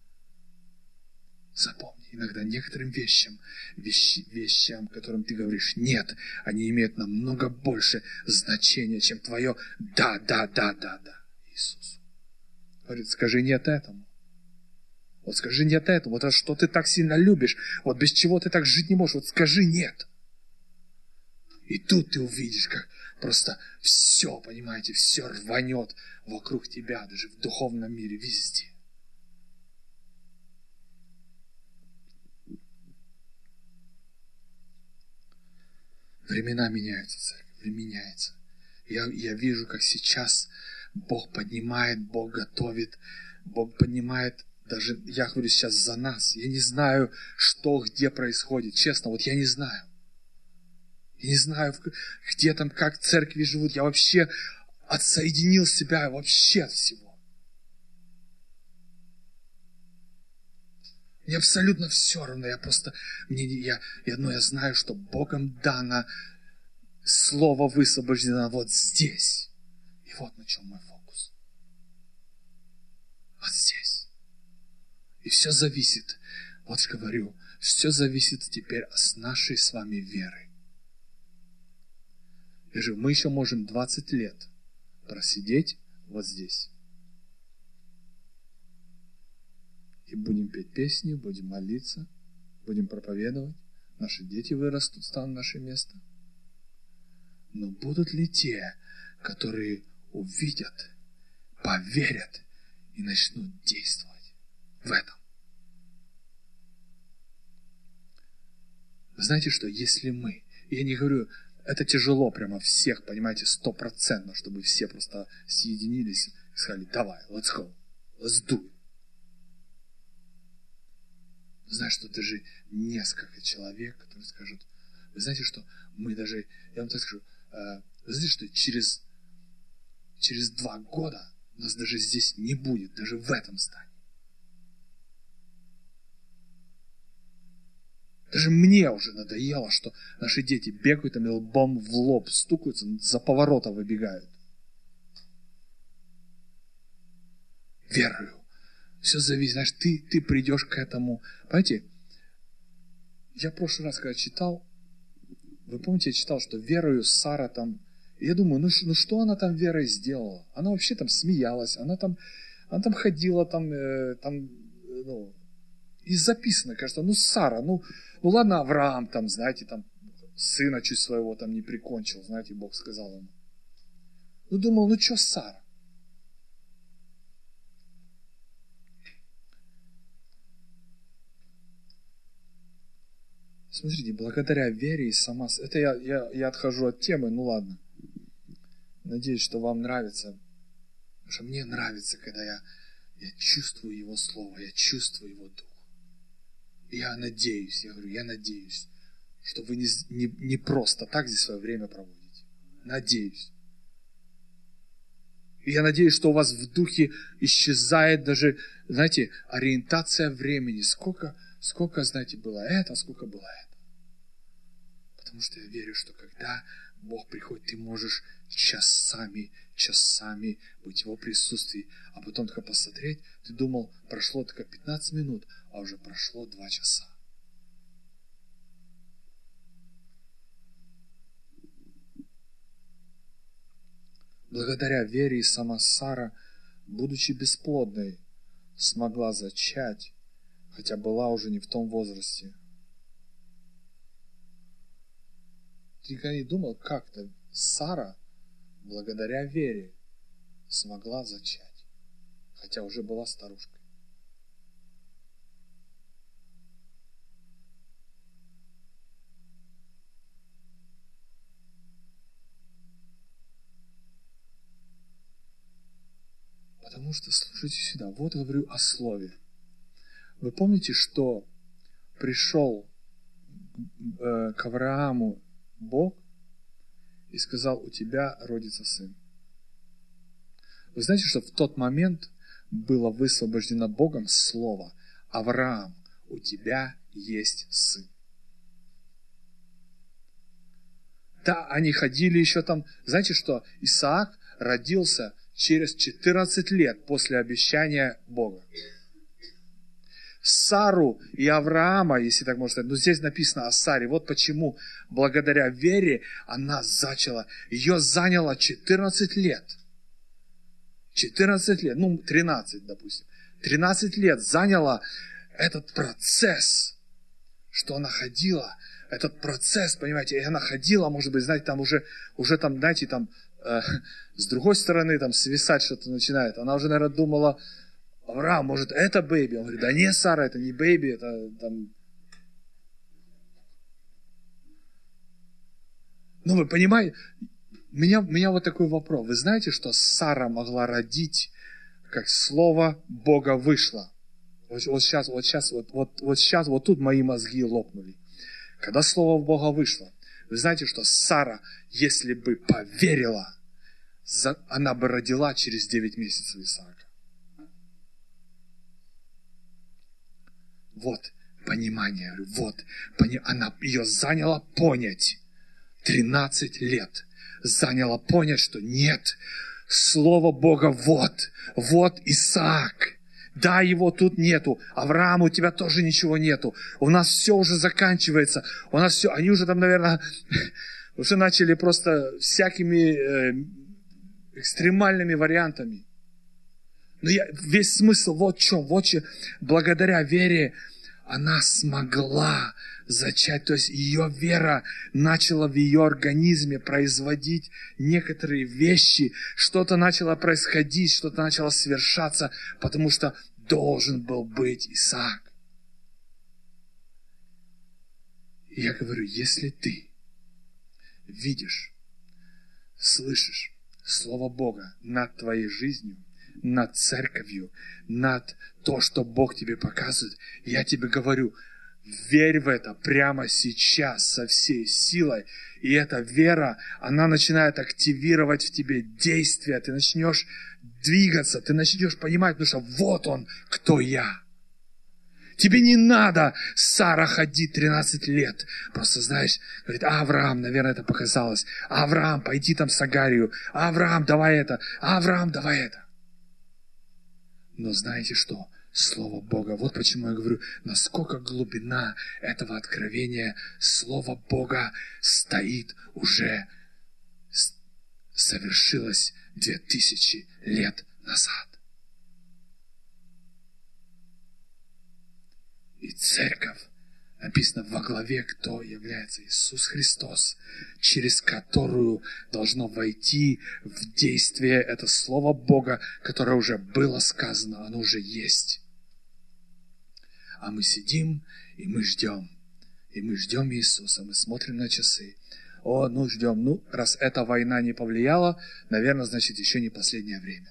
Запомни, иногда некоторым вещам, которым ты говоришь «нет», они имеют намного больше значения, чем твое «да, Иисусу». Говорит, скажи «нет» этому. Вот скажи «нет» этому. Вот это, что ты так сильно любишь, вот без чего ты так жить не можешь, вот скажи «нет». И тут ты увидишь, как просто все, понимаете, все рванет вокруг тебя, даже в духовном мире, везде. Времена меняются, церковь, меняется. Я вижу, как сейчас Бог поднимает, Бог готовит, Бог поднимает, даже, я говорю сейчас за нас. Я не знаю, что, где происходит. Честно, вот я не знаю. Я не знаю, где там, как церкви живут. Я вообще отсоединил себя вообще от всего. Мне абсолютно все равно. Я знаю, что Богом дано слово высвобождено вот здесь. И вот на чем мой фокус. Вот здесь. И все зависит, вот же говорю, все зависит теперь от нашей с вами веры. Мы еще можем 20 лет просидеть вот здесь. И будем петь песни, будем молиться, будем проповедовать. Наши дети вырастут, станут наше место. Но будут ли те, которые увидят, поверят и начнут действовать в этом? Вы знаете, что если мы, я не говорю, это тяжело прямо всех, понимаете, 100%, чтобы все просто съединились и сказали, давай, let's go, let's do it. Знаешь, что даже несколько человек, которые скажут, вы знаете, что мы даже, я вам так скажу, вы знаете, что через 2 года нас даже здесь не будет, даже в этом здании. Даже мне уже надоело, что наши дети бегают там и лбом в лоб, стукаются, за поворота выбегают. Верую. Все зависит. Знаешь, ты придешь к этому. Понимаете, я в прошлый раз, когда читал, вы помните, я читал, что верою Сара там, и я думаю, ну что она там верой сделала? Она вообще там смеялась, она там ходила, и записано, кажется, Сара, ладно, Авраам там, знаете, там, сына чуть своего там не прикончил, знаете, Бог сказал ему. Думал, что Сара? Смотрите, благодаря вере и это я отхожу от темы, ладно. Надеюсь, что вам нравится. Потому что мне нравится, когда я чувствую Его Слово, я чувствую Его Дух. Я надеюсь, что вы не просто так здесь свое время проводите. Надеюсь. И я надеюсь, что у вас в духе исчезает даже, знаете, ориентация времени. Сколько, знаете, было это, сколько было это. Потому что я верю, что когда Бог приходит, ты можешь часами быть в Его присутствии, а потом только посмотреть, ты думал, прошло только 15 минут, а уже прошло 2 часа. Благодаря вере и сама Сара, будучи бесплодной, смогла зачать, хотя была уже не в том возрасте. Ты никогда не думал, как-то Сара, благодаря вере, смогла зачать, хотя уже была старушкой. Потому что, слушайте сюда, вот говорю о слове. Вы помните, что пришел к Аврааму Бог и сказал, у тебя родится сын. Вы знаете, что в тот момент было высвобождено Богом слово: Авраам, у тебя есть сын. Да, они ходили еще там. Знаете что? Исаак родился через 14 лет после обещания Бога. Сару и Авраама, если так можно сказать, здесь написано о Саре. Вот почему благодаря вере она зачала. Ее заняло 14 лет. 14 лет, 13, допустим. 13 лет заняло этот процесс, что она ходила. Этот процесс, понимаете, и она ходила, может быть, знаете, там уже там, знаете, там, с другой стороны, там, свисать что-то начинает. Она уже, наверное, думала, Авраам, может, это бэйби? Он говорит, да нет, Сара, это не бэйби, это там... Вы понимаете, у меня вот такой вопрос. Вы знаете, что Сара могла родить, как слово Бога вышло? Вот сейчас, вот тут мои мозги лопнули. Когда слово Бога вышло, вы знаете, что Сара, если бы поверила, она бы родила через 9 месяцев Исаака. Вот понимание, ее заняло понять. 13 лет заняло понять, что нет, слово Бога вот Исаак. Да, его тут нету. Авраам, у тебя тоже ничего нету. У нас все уже заканчивается. У нас все, они уже там, наверное, уже начали просто всякими экстремальными вариантами. Но весь смысл вот в чем. Благодаря вере она смогла зачать. То есть ее вера начала в ее организме производить некоторые вещи. Что-то начало происходить, что-то начало свершаться, потому что должен был быть Исаак. И я говорю, если ты видишь, слышишь Слово Бога над твоей жизнью, над церковью, над то, что Бог тебе показывает, я тебе говорю, верь в это прямо сейчас со всей силой. И эта вера, она начинает активировать в тебе действия. Ты начнешь двигаться, ты начнешь понимать, потому что вот он, кто я. Тебе не надо, Сара, ходить 13 лет. Просто, знаешь, говорит, Авраам, наверное, это показалось. Авраам, пойди там с Агарью. Авраам, давай это. Авраам, давай это. Но знаете что? Слово Бога. Вот почему я говорю, насколько глубина этого откровения. Слово Бога стоит уже, совершилось 2000 лет назад. И церковь, написано во главе, кто является Иисус Христос, через которую должно войти в действие это Слово Бога, которое уже было сказано, оно уже есть. А мы сидим, и мы ждем. И мы ждем Иисуса, мы смотрим на часы. Ждем. Раз эта война не повлияла, наверное, значит, еще не последнее время.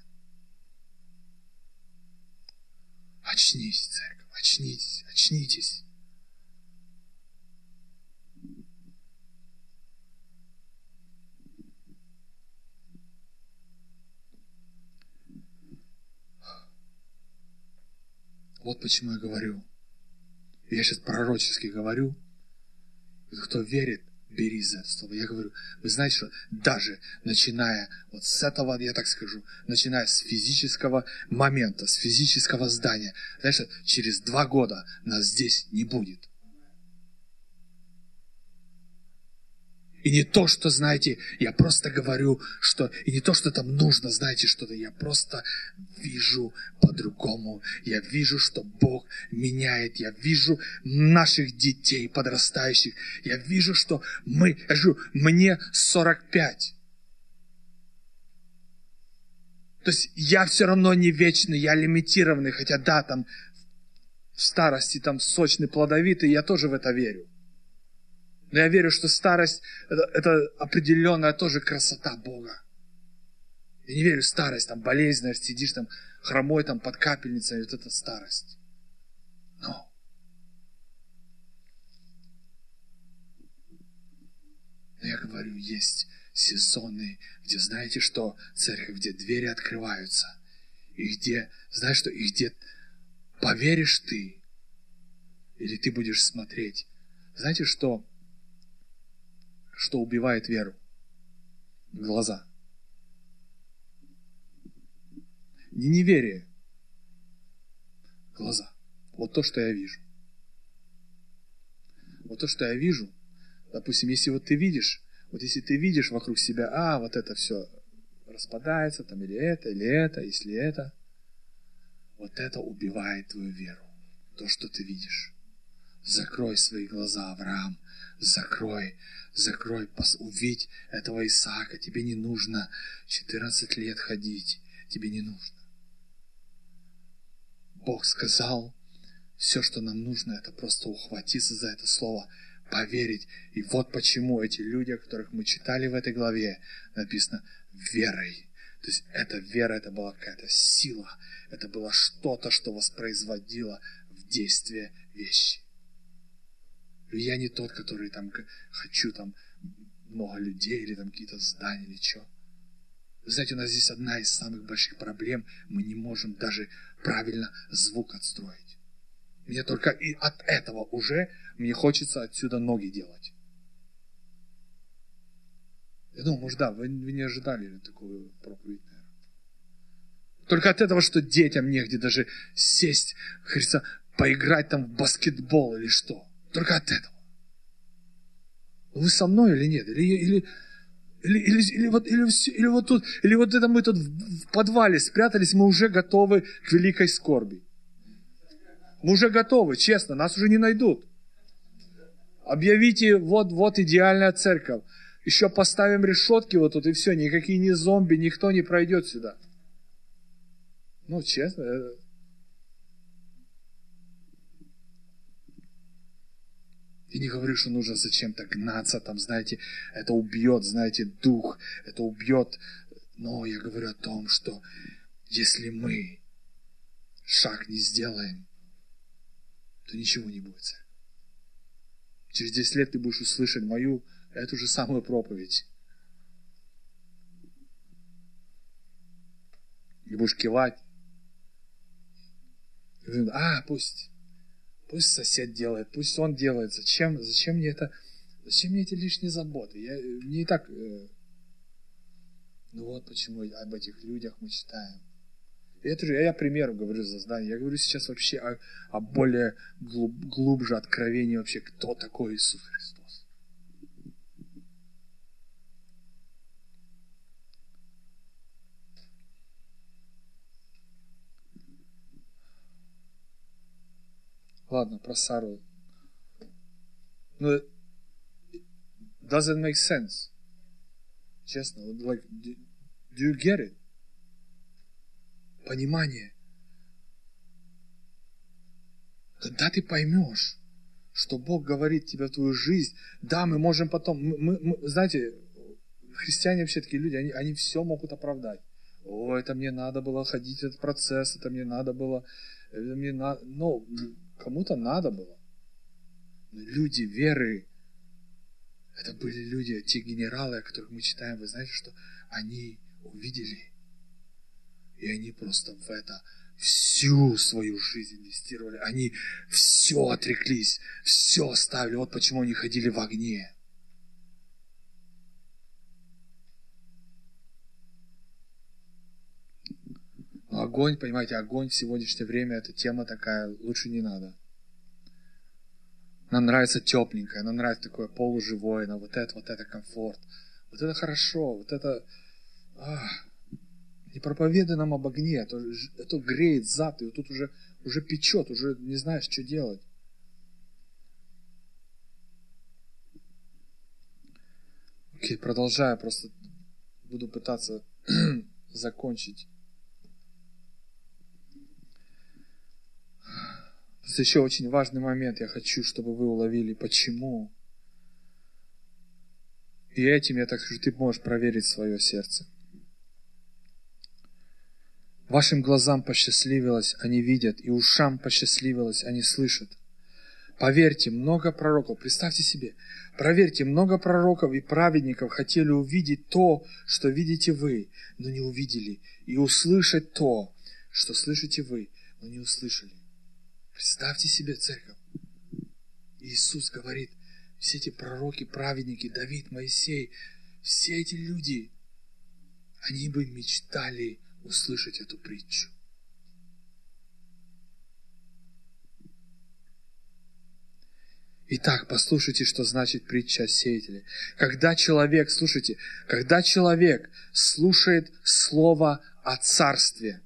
Очнись, церковь, очнитесь, очнитесь. Вот почему я говорю. Я сейчас пророчески говорю. Кто верит, бери за это слово. Я говорю, вы знаете, что даже начиная вот с этого, я так скажу, начиная с физического момента, с физического здания, знаешь, через 2 года нас здесь не будет. И не то, что, знаете, я просто говорю, что... И не то, что там нужно, знаете, что-то. Я просто вижу по-другому. Я вижу, что Бог меняет. Я вижу наших детей подрастающих. Я вижу, что я говорю, мне 45. То есть я все равно не вечный, я лимитированный. Хотя да, там в старости там сочный, плодовитый, я тоже в это верю. Но я верю, что старость это определенная тоже красота Бога. Я не верю в старость, там болезнь, знаешь, сидишь там хромой там под капельницей, вот это старость. Но я говорю, есть сезоны, где, знаете что, церковь, где двери открываются, и где, знаешь что, и где поверишь ты, или ты будешь смотреть. Знаете, что убивает веру? Глаза. Не неверие. Глаза. Вот то, что я вижу. Вот то, что я вижу. Допустим, если вот ты видишь, если ты видишь вокруг себя, вот это все распадается, там, или это, если это. Вот это убивает твою веру. То, что ты видишь. Закрой свои глаза, Авраам. Закрой, увидь этого Исаака. Тебе не нужно 14 лет ходить. Тебе не нужно. Бог сказал, все, что нам нужно, это просто ухватиться за это слово, поверить. И вот почему эти люди, о которых мы читали в этой главе, написано верой. То есть эта вера, это была какая-то сила. Это было что-то, что воспроизводило в действие вещи. Я не тот, который там хочу там много людей или там какие-то здания или что. Вы знаете, у нас здесь одна из самых больших проблем. Мы не можем даже правильно звук отстроить. Мне только и от этого уже мне хочется отсюда ноги делать. Я думаю, может, да, вы не ожидали такую проповедь, наверное. Только от этого, что детям негде даже сесть, говорится, поиграть там в баскетбол или что. Только от этого. Вы со мной или нет? Или вот тут, или вот это мы тут в подвале спрятались, мы уже готовы к великой скорби. Мы уже готовы, честно, нас уже не найдут. Объявите, вот идеальная церковь. Еще поставим решетки вот тут, и все, никакие не зомби, никто не пройдет сюда. Честно. Я не говорю, что нужно зачем-то гнаться, там, знаете, это убьет, знаете, дух, это убьет. Но я говорю о том, что если мы шаг не сделаем, то ничего не будет. Через 10 лет ты будешь услышать эту же самую проповедь. И будешь кивать. И говорю, пусть. Пусть сосед делает, пусть он делает. Зачем мне это? Зачем мне эти лишние заботы? Мне и так... Ну вот почему об этих людях мы читаем. И это же я примеру говорю за здание. Я говорю сейчас вообще о более глубже откровении вообще, кто такой Иисус Христос. Ладно, про Сару. Ну, doesn't make sense. Честно, like, do you get it? Понимание. Когда ты поймешь, что Бог говорит тебе в твою жизнь, да, мы можем потом, мы, знаете, христиане вообще такие люди, они все могут оправдать. О, это мне надо было ходить этот процесс, это мне надо было, ну, кому-то надо было. Но люди веры, это были люди, те генералы, о которых мы читаем, вы знаете, что они увидели, и они просто в это всю свою жизнь инвестировали. Они все отреклись, все оставили. Вот почему они ходили в огне. Но огонь, понимаете, огонь в сегодняшнее время, это тема такая, лучше не надо. Нам нравится тепленькое, нам нравится такое полуживое, но вот это комфорт. Вот это хорошо, вот это... Не проповедуй нам об огне, это греет зад, и вот тут уже печет, уже не знаешь, что делать. Окей, продолжаю, просто буду пытаться закончить. Это еще очень важный момент, я хочу, чтобы вы уловили, почему. И этим, я так скажу, ты можешь проверить свое сердце. Вашим глазам посчастливилось, они видят, и ушам посчастливилось, они слышат. Поверьте, много пророков, представьте себе, проверьте, много пророков и праведников хотели увидеть то, что видите вы, но не увидели, и услышать то, что слышите вы, но не услышали. Представьте себе, церковь. Иисус говорит, все эти пророки, праведники, Давид, Моисей, все эти люди, они бы мечтали услышать эту притчу. Итак, послушайте, что значит притча о сеятеле. Когда человек слушает слово о царстве,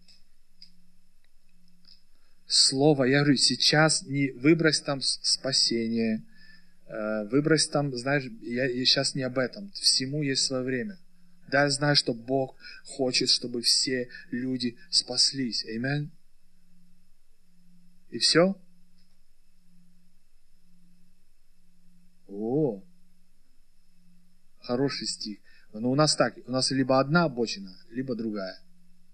слово, я говорю, сейчас не выбрось там спасение, выбрось там, знаешь, я сейчас не об этом, всему есть свое время. Да, я знаю, что Бог хочет, чтобы все люди спаслись. Аминь. И все? О, хороший стих. Но у нас так, у нас либо одна обочина, либо другая.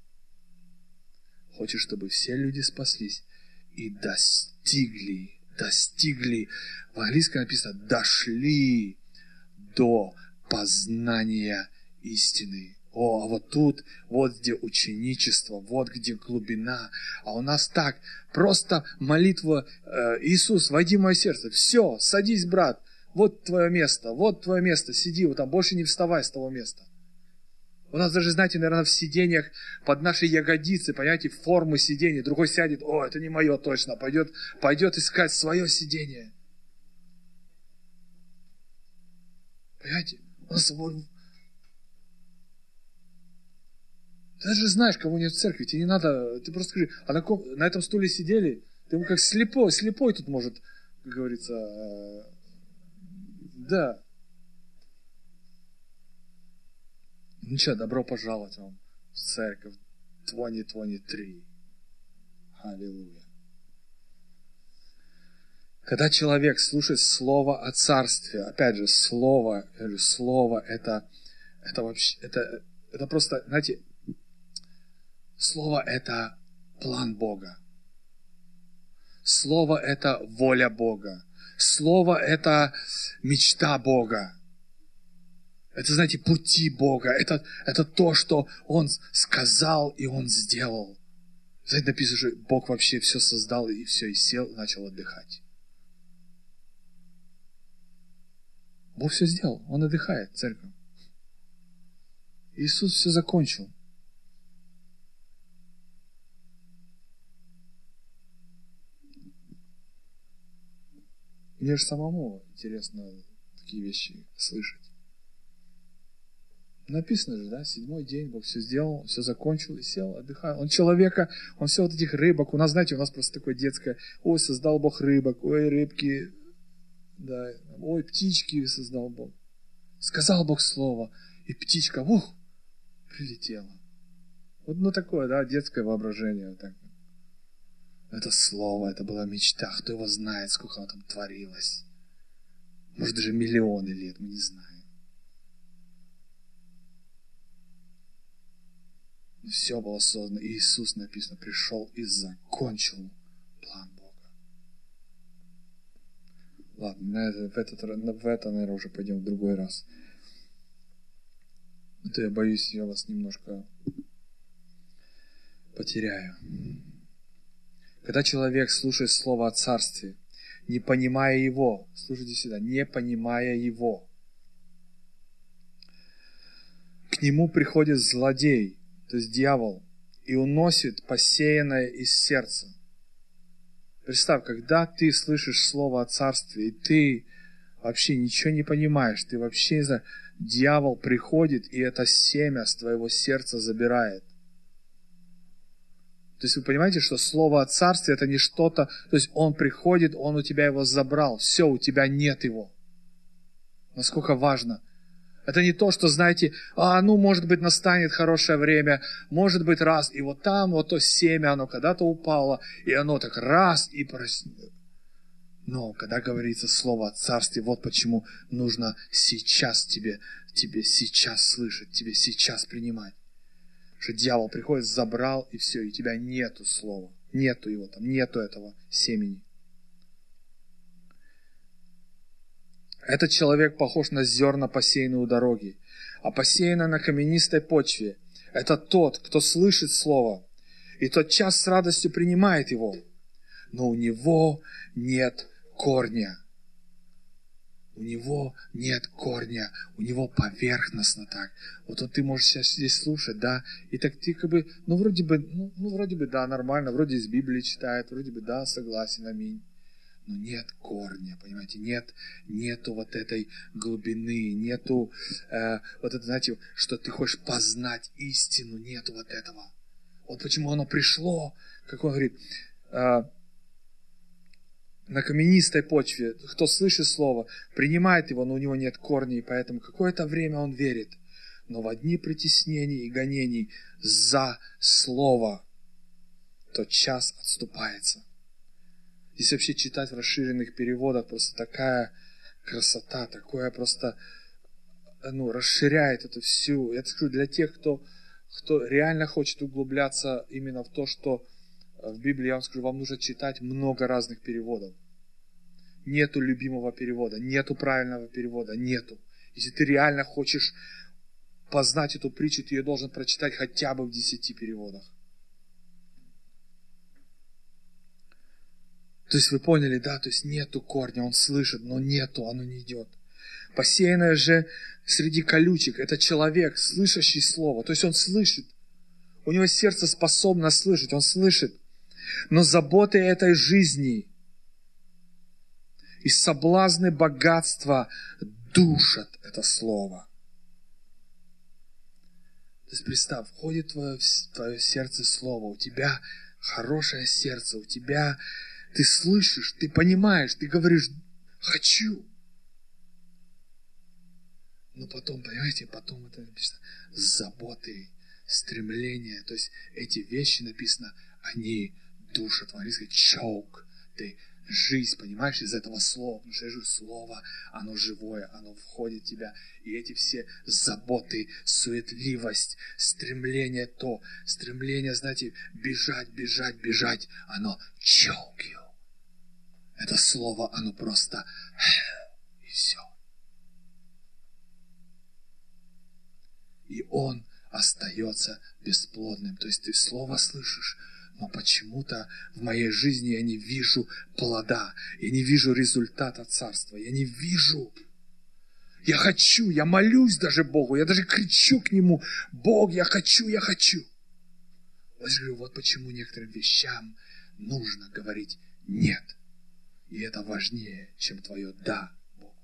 Хочет, чтобы все люди спаслись и достигли. В английском написано, дошли до познания истины. О, а вот тут, вот где ученичество, вот где глубина. А у нас так, просто молитва, Иисус, войди в мое сердце. Все, садись, брат, вот твое место, сиди, вот там, больше не вставай с того места. У нас даже, знаете, наверное, в сидениях под наши ягодицы, понимаете, формы сидения. Другой сядет, о, это не мое точно, пойдет искать свое сидение. Понимаете, у нас... Ты даже знаешь, кого нет в церкви, тебе не надо, ты просто скажи, а на этом стуле сидели, ты как слепой тут может, как говорится, да. Ну что, добро пожаловать вам в церковь 2023. Аллилуйя. Когда человек слушает слово о царстве, опять же, слово это вообще, это просто, знаете, слово это план Бога. Слово это воля Бога. Слово это мечта Бога. Это, знаете, пути Бога. Это то, что Он сказал и Он сделал. Знаете, написано, что Бог вообще все создал, и все, и сел, и начал отдыхать. Бог все сделал, Он отдыхает, церковь. Иисус все закончил. Мне же самому интересно такие вещи слышать. Написано же, да, 7-й день Бог все сделал, все закончил и сел, отдыхал. Он человека, он все вот этих рыбок, у нас, знаете, у нас просто такое детское, ой, создал Бог рыбок, ой, рыбки, да, ой, птички создал Бог. Сказал Бог слово, и птичка, прилетела. Вот, ну, такое, да, детское воображение. Вот так. Это слово, это была мечта, кто его знает, сколько оно там творилось. Может, даже миллионы лет, мы не знаем. Все было создано, и Иисус, написано, пришел и закончил план Бога. Ладно, в это, наверное, уже пойдем в другой раз. А то я боюсь, я вас немножко потеряю. Когда человек слушает слово о Царстве, не понимая его, слушайте сюда, не понимая его, к нему приходит злодей, то есть дьявол, и уносит посеянное из сердца. Представь, когда ты слышишь слово о Царстве, и ты вообще ничего не понимаешь, ты вообще не знаешь, дьявол приходит, и это семя с твоего сердца забирает. То есть вы понимаете, что слово о Царстве это не что-то, то есть он приходит, он у тебя его забрал, все, у тебя нет его. Насколько важно. Это не то, что, знаете, может быть, настанет хорошее время, может быть, раз, и вот там, вот то семя, оно когда-то упало, и оно так раз, и проснет. Но, когда говорится слово о Царстве, вот почему нужно сейчас тебе сейчас слышать, тебе сейчас принимать. Что дьявол приходит, забрал, и все, и у тебя нету слова, нету его там, нету этого семени. Этот человек похож на зерна, посеянные у дороги, а посеянное на каменистой почве – это тот, кто слышит слово, и тотчас с радостью принимает его, но у него нет корня. У него нет корня, у него поверхностно так. Вот ты можешь сейчас здесь слушать, да, и так ты вроде бы, да, нормально, вроде из Библии читает, вроде бы, да, согласен, аминь. Но нет корня, понимаете, нету вот этой глубины, нету вот это, знаете, что ты хочешь познать истину, нету вот этого. Вот почему оно пришло, как он говорит, на каменистой почве, кто слышит слово, принимает его, но у него нет корней, поэтому какое-то время он верит. Но в дни притеснений и гонений за слово тот час отступается. Здесь вообще читать в расширенных переводах просто такая красота, такое просто расширяет это всю. Я скажу, для тех, кто реально хочет углубляться именно в то, что в Библии, я вам скажу, вам нужно читать много разных переводов. Нету любимого перевода, нету правильного перевода, нету. Если ты реально хочешь познать эту притчу, ты ее должен прочитать хотя бы в 10 переводах. То есть вы поняли, да? То есть нету корня, он слышит, но нету, оно не идет. Посеянное же среди колючек, это человек, слышащий слово. То есть он слышит. У него сердце способно слышать, он слышит. Но заботы этой жизни и соблазны богатства душат это слово. То есть представь, входит в твое сердце слово, у тебя хорошее сердце, у тебя ты слышишь, ты понимаешь, ты говоришь «хочу». Но потом, понимаете, потом это написано заботы, стремления. То есть эти вещи написано, они душат. По-английски choke. Ты жизнь, понимаешь, из этого слова. Потому что я же слово, оно живое, оно входит в тебя. И эти все заботы, суетливость, стремление, знаете, бежать, оно choke you. Это слово, оно просто и все. И он остается бесплодным. То есть ты слово слышишь, Но почему-то в моей жизни я не вижу плода, я не вижу результата царства, я не вижу. Я хочу, я молюсь даже Богу, я даже кричу к Нему: Бог, я хочу, я хочу. Вот же, вот почему некоторым вещам нужно говорить нет. И это важнее, чем твое да Богу.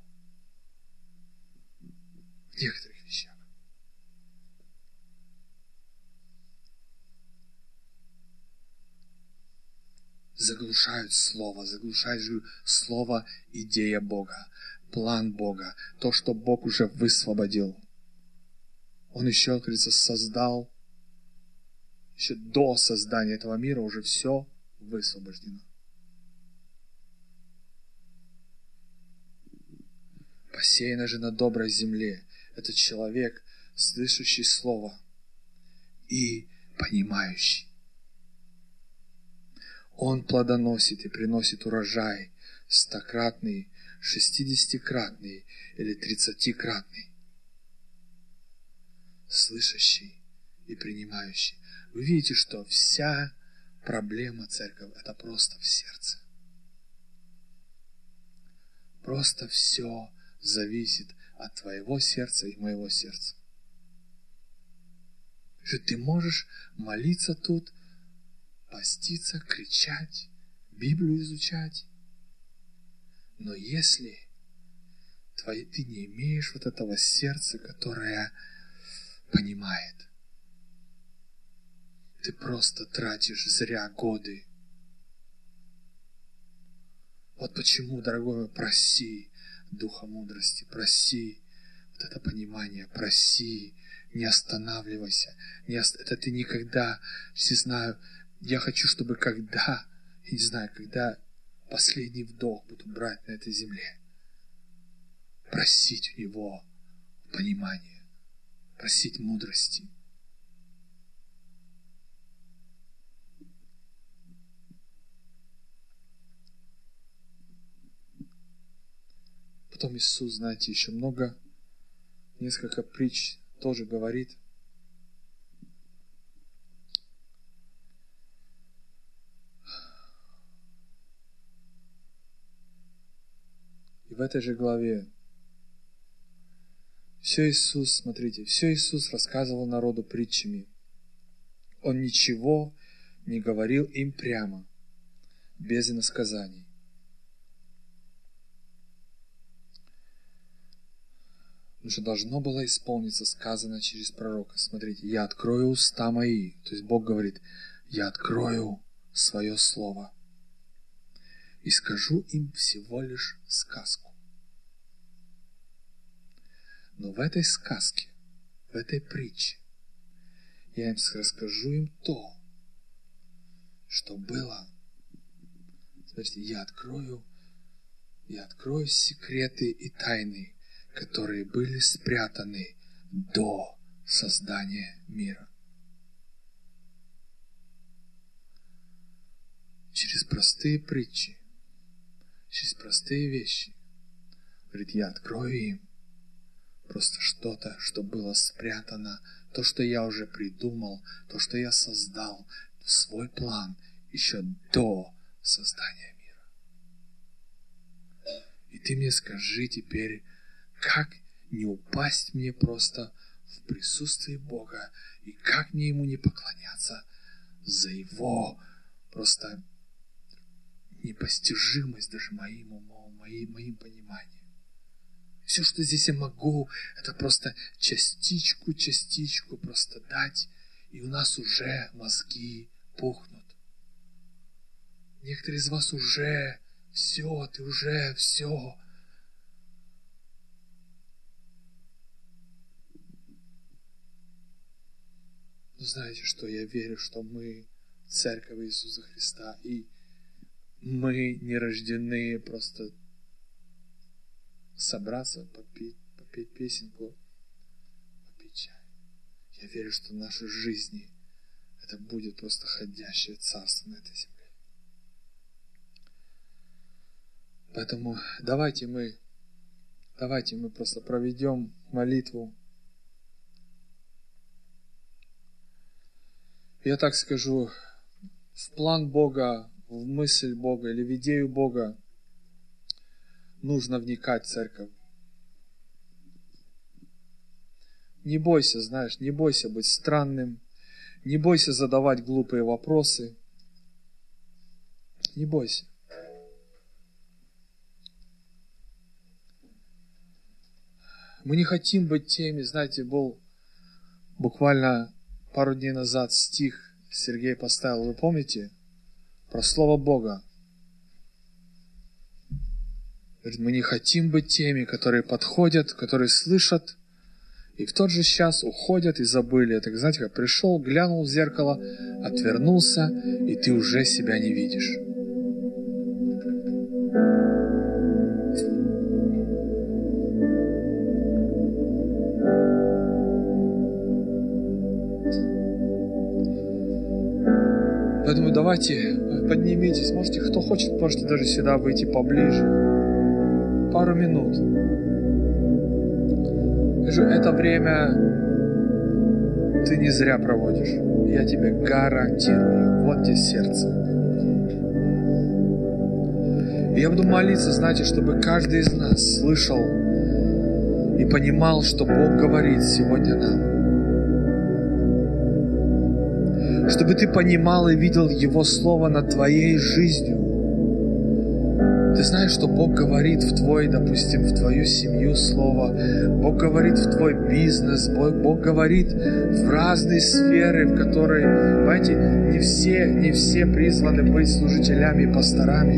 В некоторых вещах. Заглушают слово идея Бога, план Бога, то, что Бог уже высвободил. Он еще, говорится, создал, еще до создания этого мира уже все высвобождено. Посеяно же на доброй земле. Это человек, слышащий слово и понимающий. Он плодоносит и приносит урожай 100-кратный, 60-кратный или 30-кратный. Слышащий и принимающий. Вы видите, что вся проблема церкви — это просто в сердце. Просто все зависит от твоего сердца и моего сердца. Что ты можешь молиться тут, поститься, кричать, Библию изучать. Но если ты не имеешь вот этого сердца, которое понимает, ты просто тратишь зря годы. Вот почему, дорогой мой, проси духа мудрости, проси вот это понимание, проси, не останавливайся. Это ты никогда, не знаю, я хочу, чтобы когда последний вдох буду брать на этой земле, просить у Него понимания, просить мудрости. Потом Иисус, знаете, еще несколько притч тоже говорит. И в этой же главе все Иисус рассказывал народу притчами. Он ничего не говорил им прямо, без иносказаний. Потому что должно было исполниться сказано через пророка. Смотрите, я открою уста мои. То есть Бог говорит, я открою свое слово и скажу им всего лишь сказку. Но в этой сказке, в этой притче, я им расскажу им то, что было. Смотрите, я открою секреты и тайны, которые были спрятаны до создания мира. Через простые притчи, через простые вещи. Говорит, я открою им просто что-то, что было спрятано, то, что я уже придумал, то, что я создал, свой план еще до создания мира. И ты мне скажи теперь, как не упасть мне просто в присутствии Бога, и как мне Ему не поклоняться за Его просто непостижимость даже моим умом, моим пониманием. Все, что здесь я могу, это просто частичку просто дать, и у нас уже мозги пухнут. Некоторые из вас уже все. Но знаете, что я верю, что мы Церковь Иисуса Христа, и мы не рождены просто собраться, попеть песенку, попить чай. Я верю, что в нашей жизни это будет просто ходящее царство на этой земле. Поэтому давайте мы просто проведем молитву. Я так скажу, в план Бога, в мысль Бога или в идею Бога, нужно вникать, церковь. Не бойся, знаешь, не бойся быть странным, не бойся задавать глупые вопросы. Не бойся. Мы не хотим быть теми, знаете, был буквально пару дней назад стих Сергей поставил, вы помните? Про Слово Бога. Говорит, мы не хотим быть теми, которые подходят, которые слышат, и в тот же час уходят и забыли. Это, знаете, как пришел, глянул в зеркало, отвернулся, и ты уже себя не видишь. Поэтому давайте поднимитесь. Можете, кто хочет, можете даже сюда выйти поближе. Пару минут. Это время ты не зря проводишь. Я тебе гарантирую. Вот тебе сердце. И я буду молиться, знаете, чтобы каждый из нас слышал и понимал, что Бог говорит сегодня нам. Чтобы ты понимал и видел Его Слово над твоей жизнью. Ты знаешь, что Бог говорит в твой, допустим, в твою семью Слово. Бог говорит в твой бизнес. Бог говорит в разные сферы, в которые, понимаете, не все призваны быть служителями и пасторами.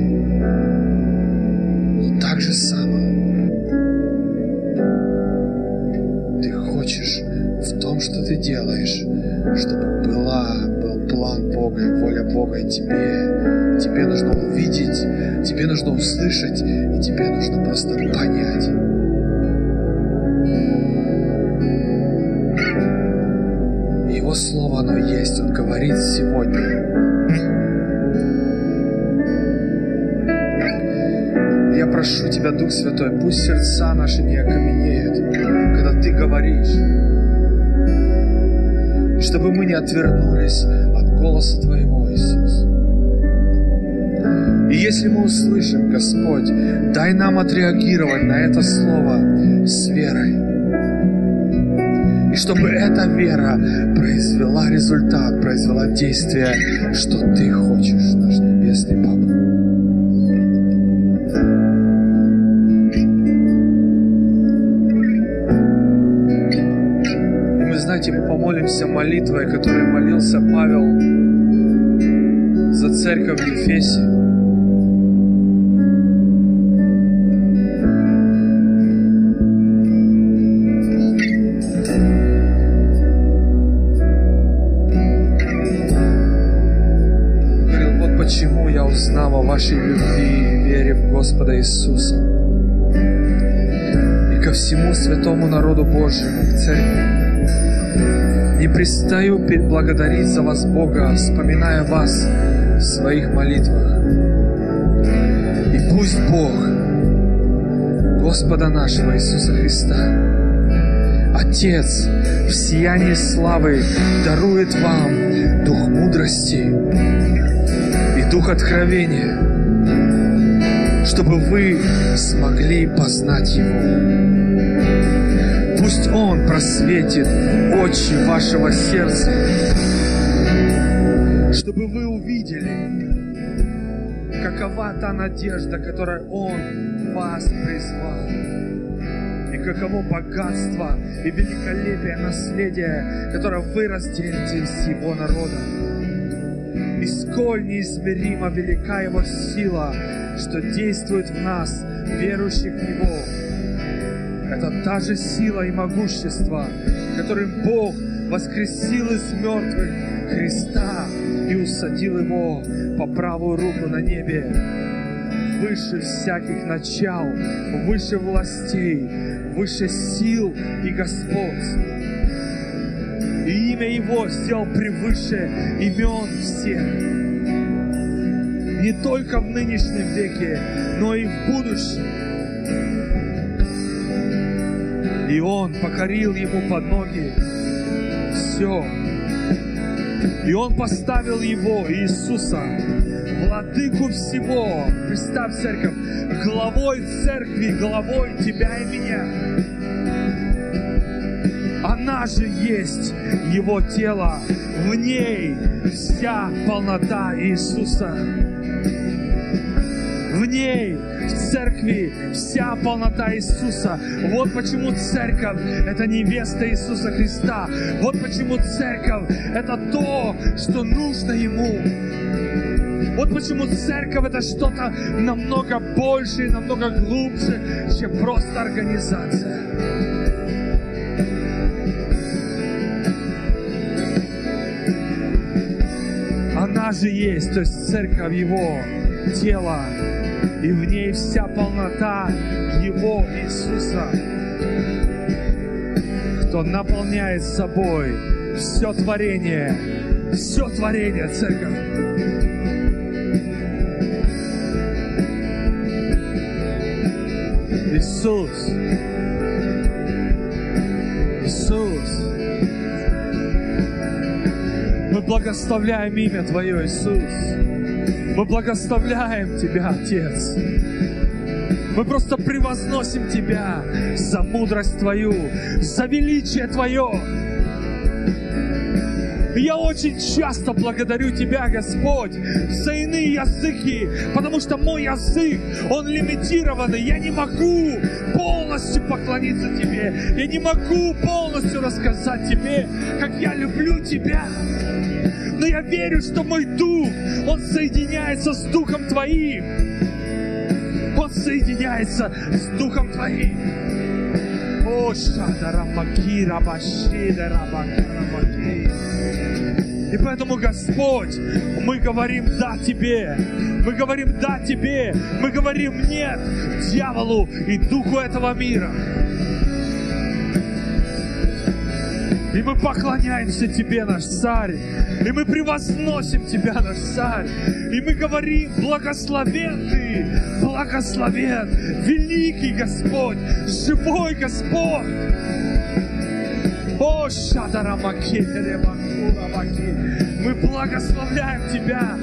Но так же само ты хочешь в том, что ты делаешь, чтобы был план Бога и воля Бога, и тебе нужно увидеть, тебе нужно услышать, и тебе нужно просто понять. Его Слово, оно есть, Он говорит сегодня. Я прошу Тебя, Дух Святой, пусть сердца наши не окаменеют, когда Ты говоришь, чтобы мы не отвернулись от голоса Твоего, Иисус. И если мы услышим, Господь, дай нам отреагировать на это Слово с верой. И чтобы эта вера произвела результат, произвела действие, что Ты хочешь, наш Небесный Папа. Знаете, мы помолимся молитвой, которой молился Павел за церковь в Ефесе. Говорил, вот почему я узнал о вашей любви и вере в Господа Иисуса и ко всему святому народу Божьему в церкви. Не пристаю благодарить за вас Бога, вспоминая вас в своих молитвах. И пусть Бог, Господа нашего Иисуса Христа, Отец в сиянии славы, дарует вам дух мудрости и дух откровения, чтобы вы смогли познать Его. Пусть Он просветит очи вашего сердца, чтобы вы увидели, какова та надежда, которой Он вас призвал, и каково богатство и великолепие наследия, которое вы разделите с Его народом. И сколь неизмеримо велика Его сила, что действует в нас, верующих в Него. Это та же сила и могущество, которым Бог воскресил из мертвых Христа и усадил Его по правую руку на небе, выше всяких начал, выше властей, выше сил и господств. И имя Его сделал превыше имен всех. Не только в нынешнем веке, но и в будущем. И Он покорил Ему под ноги все. И Он поставил Его, Иисуса, владыку всего. Представь, церковь, главой церкви, главой тебя и меня. Она же есть Его тело, в ней вся полнота Иисуса. В ней, в церкви, вся полнота Иисуса. Вот почему церковь — это невеста Иисуса Христа. Вот почему церковь — это то, что нужно Ему. Вот почему церковь — это что-то намного больше и намного глубже, чем просто организация. Она же есть, то есть церковь Его, тело, и в ней вся полнота Его, Иисуса, кто наполняет собой все творение, церковь. Иисус, Иисус, мы благословляем имя Твое, Иисус. Мы благословляем Тебя, Отец. Мы просто превозносим Тебя за мудрость Твою, за величие Твое. И я очень часто благодарю Тебя, Господь, за иные языки, потому что мой язык, он лимитированный. Я не могу полностью поклониться Тебе. Я не могу полностью рассказать Тебе, как я люблю Тебя. Но я верю, что мой дух, он соединяется с Духом Твоим. Он соединяется с Духом Твоим. О, шадарамакира башидара бакарамаки. И поэтому, Господь, мы говорим «да» Тебе. Мы говорим «да» Тебе. Мы говорим «нет» дьяволу и духу этого мира. И мы поклоняемся Тебе, наш Царь. И мы превозносим Тебя, наш Царь. И мы говорим: благословен Ты, благословен, великий Господь, живой Господь. О, Шадарамаки, мы благословляем Тебя,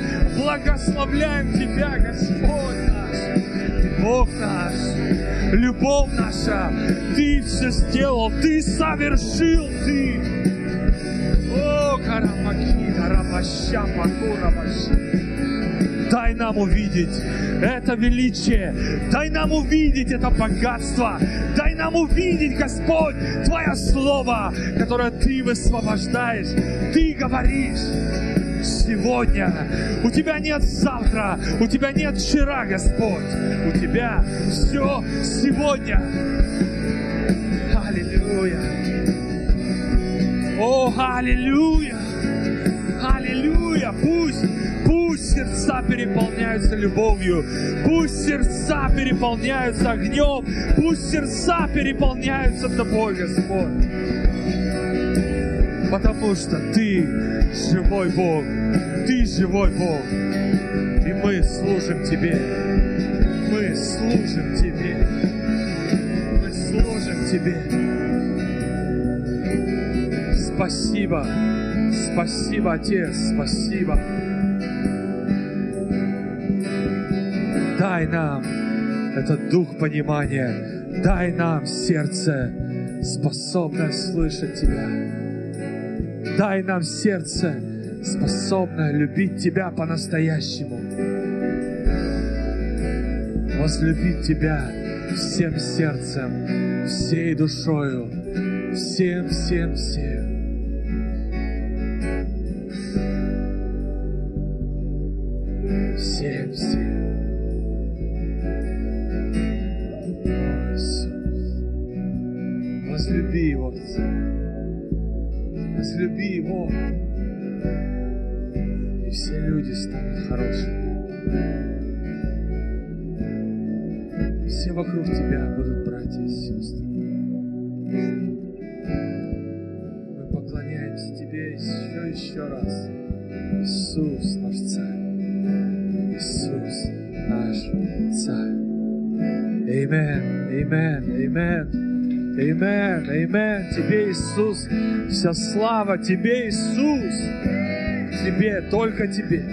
Господь наш, Бог наш, любовь наша. Ты все сделал, Ты совершил, Ты. О, Карамаки, Карабаща, Пакурабаща. Дай нам увидеть это величие, дай нам увидеть это богатство, дай нам увидеть, Господь, Твое Слово, которое Ты высвобождаешь, Ты говоришь. Сегодня. У Тебя нет завтра, у Тебя нет вчера, Господь. У Тебя все сегодня. Аллилуйя. О, аллилуйя. Аллилуйя. Пусть сердца переполняются любовью. Пусть сердца переполняются огнем. Пусть сердца переполняются Тобой, Господь. Потому что Ты живой Бог. Ты живой Бог. И мы служим Тебе. Мы служим Тебе. Мы служим Тебе. Спасибо. Спасибо, Отец. Спасибо. Дай нам этот дух понимания. Дай нам сердце, способное слышать Тебя. Дай нам сердце, способное любить Тебя по-настоящему. Возлюбить Тебя всем сердцем, всей душою, всем. Всем. Возлюби Его, возлюби Его, и все люди станут хорошими. Все вокруг Тебя будут братья и сестры. Мы поклоняемся Тебе еще раз. Иисус наш Царь. Иисус наш Царь. Аминь. Аминь. Тебе, Иисус. Вся слава Тебе, Иисус. Тебе, только Тебе.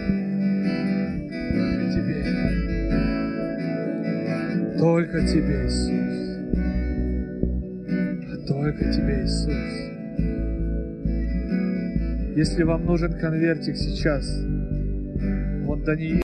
Только Тебе, Иисус. Только Тебе, Иисус. Если вам нужен конвертик сейчас, вот Даниил.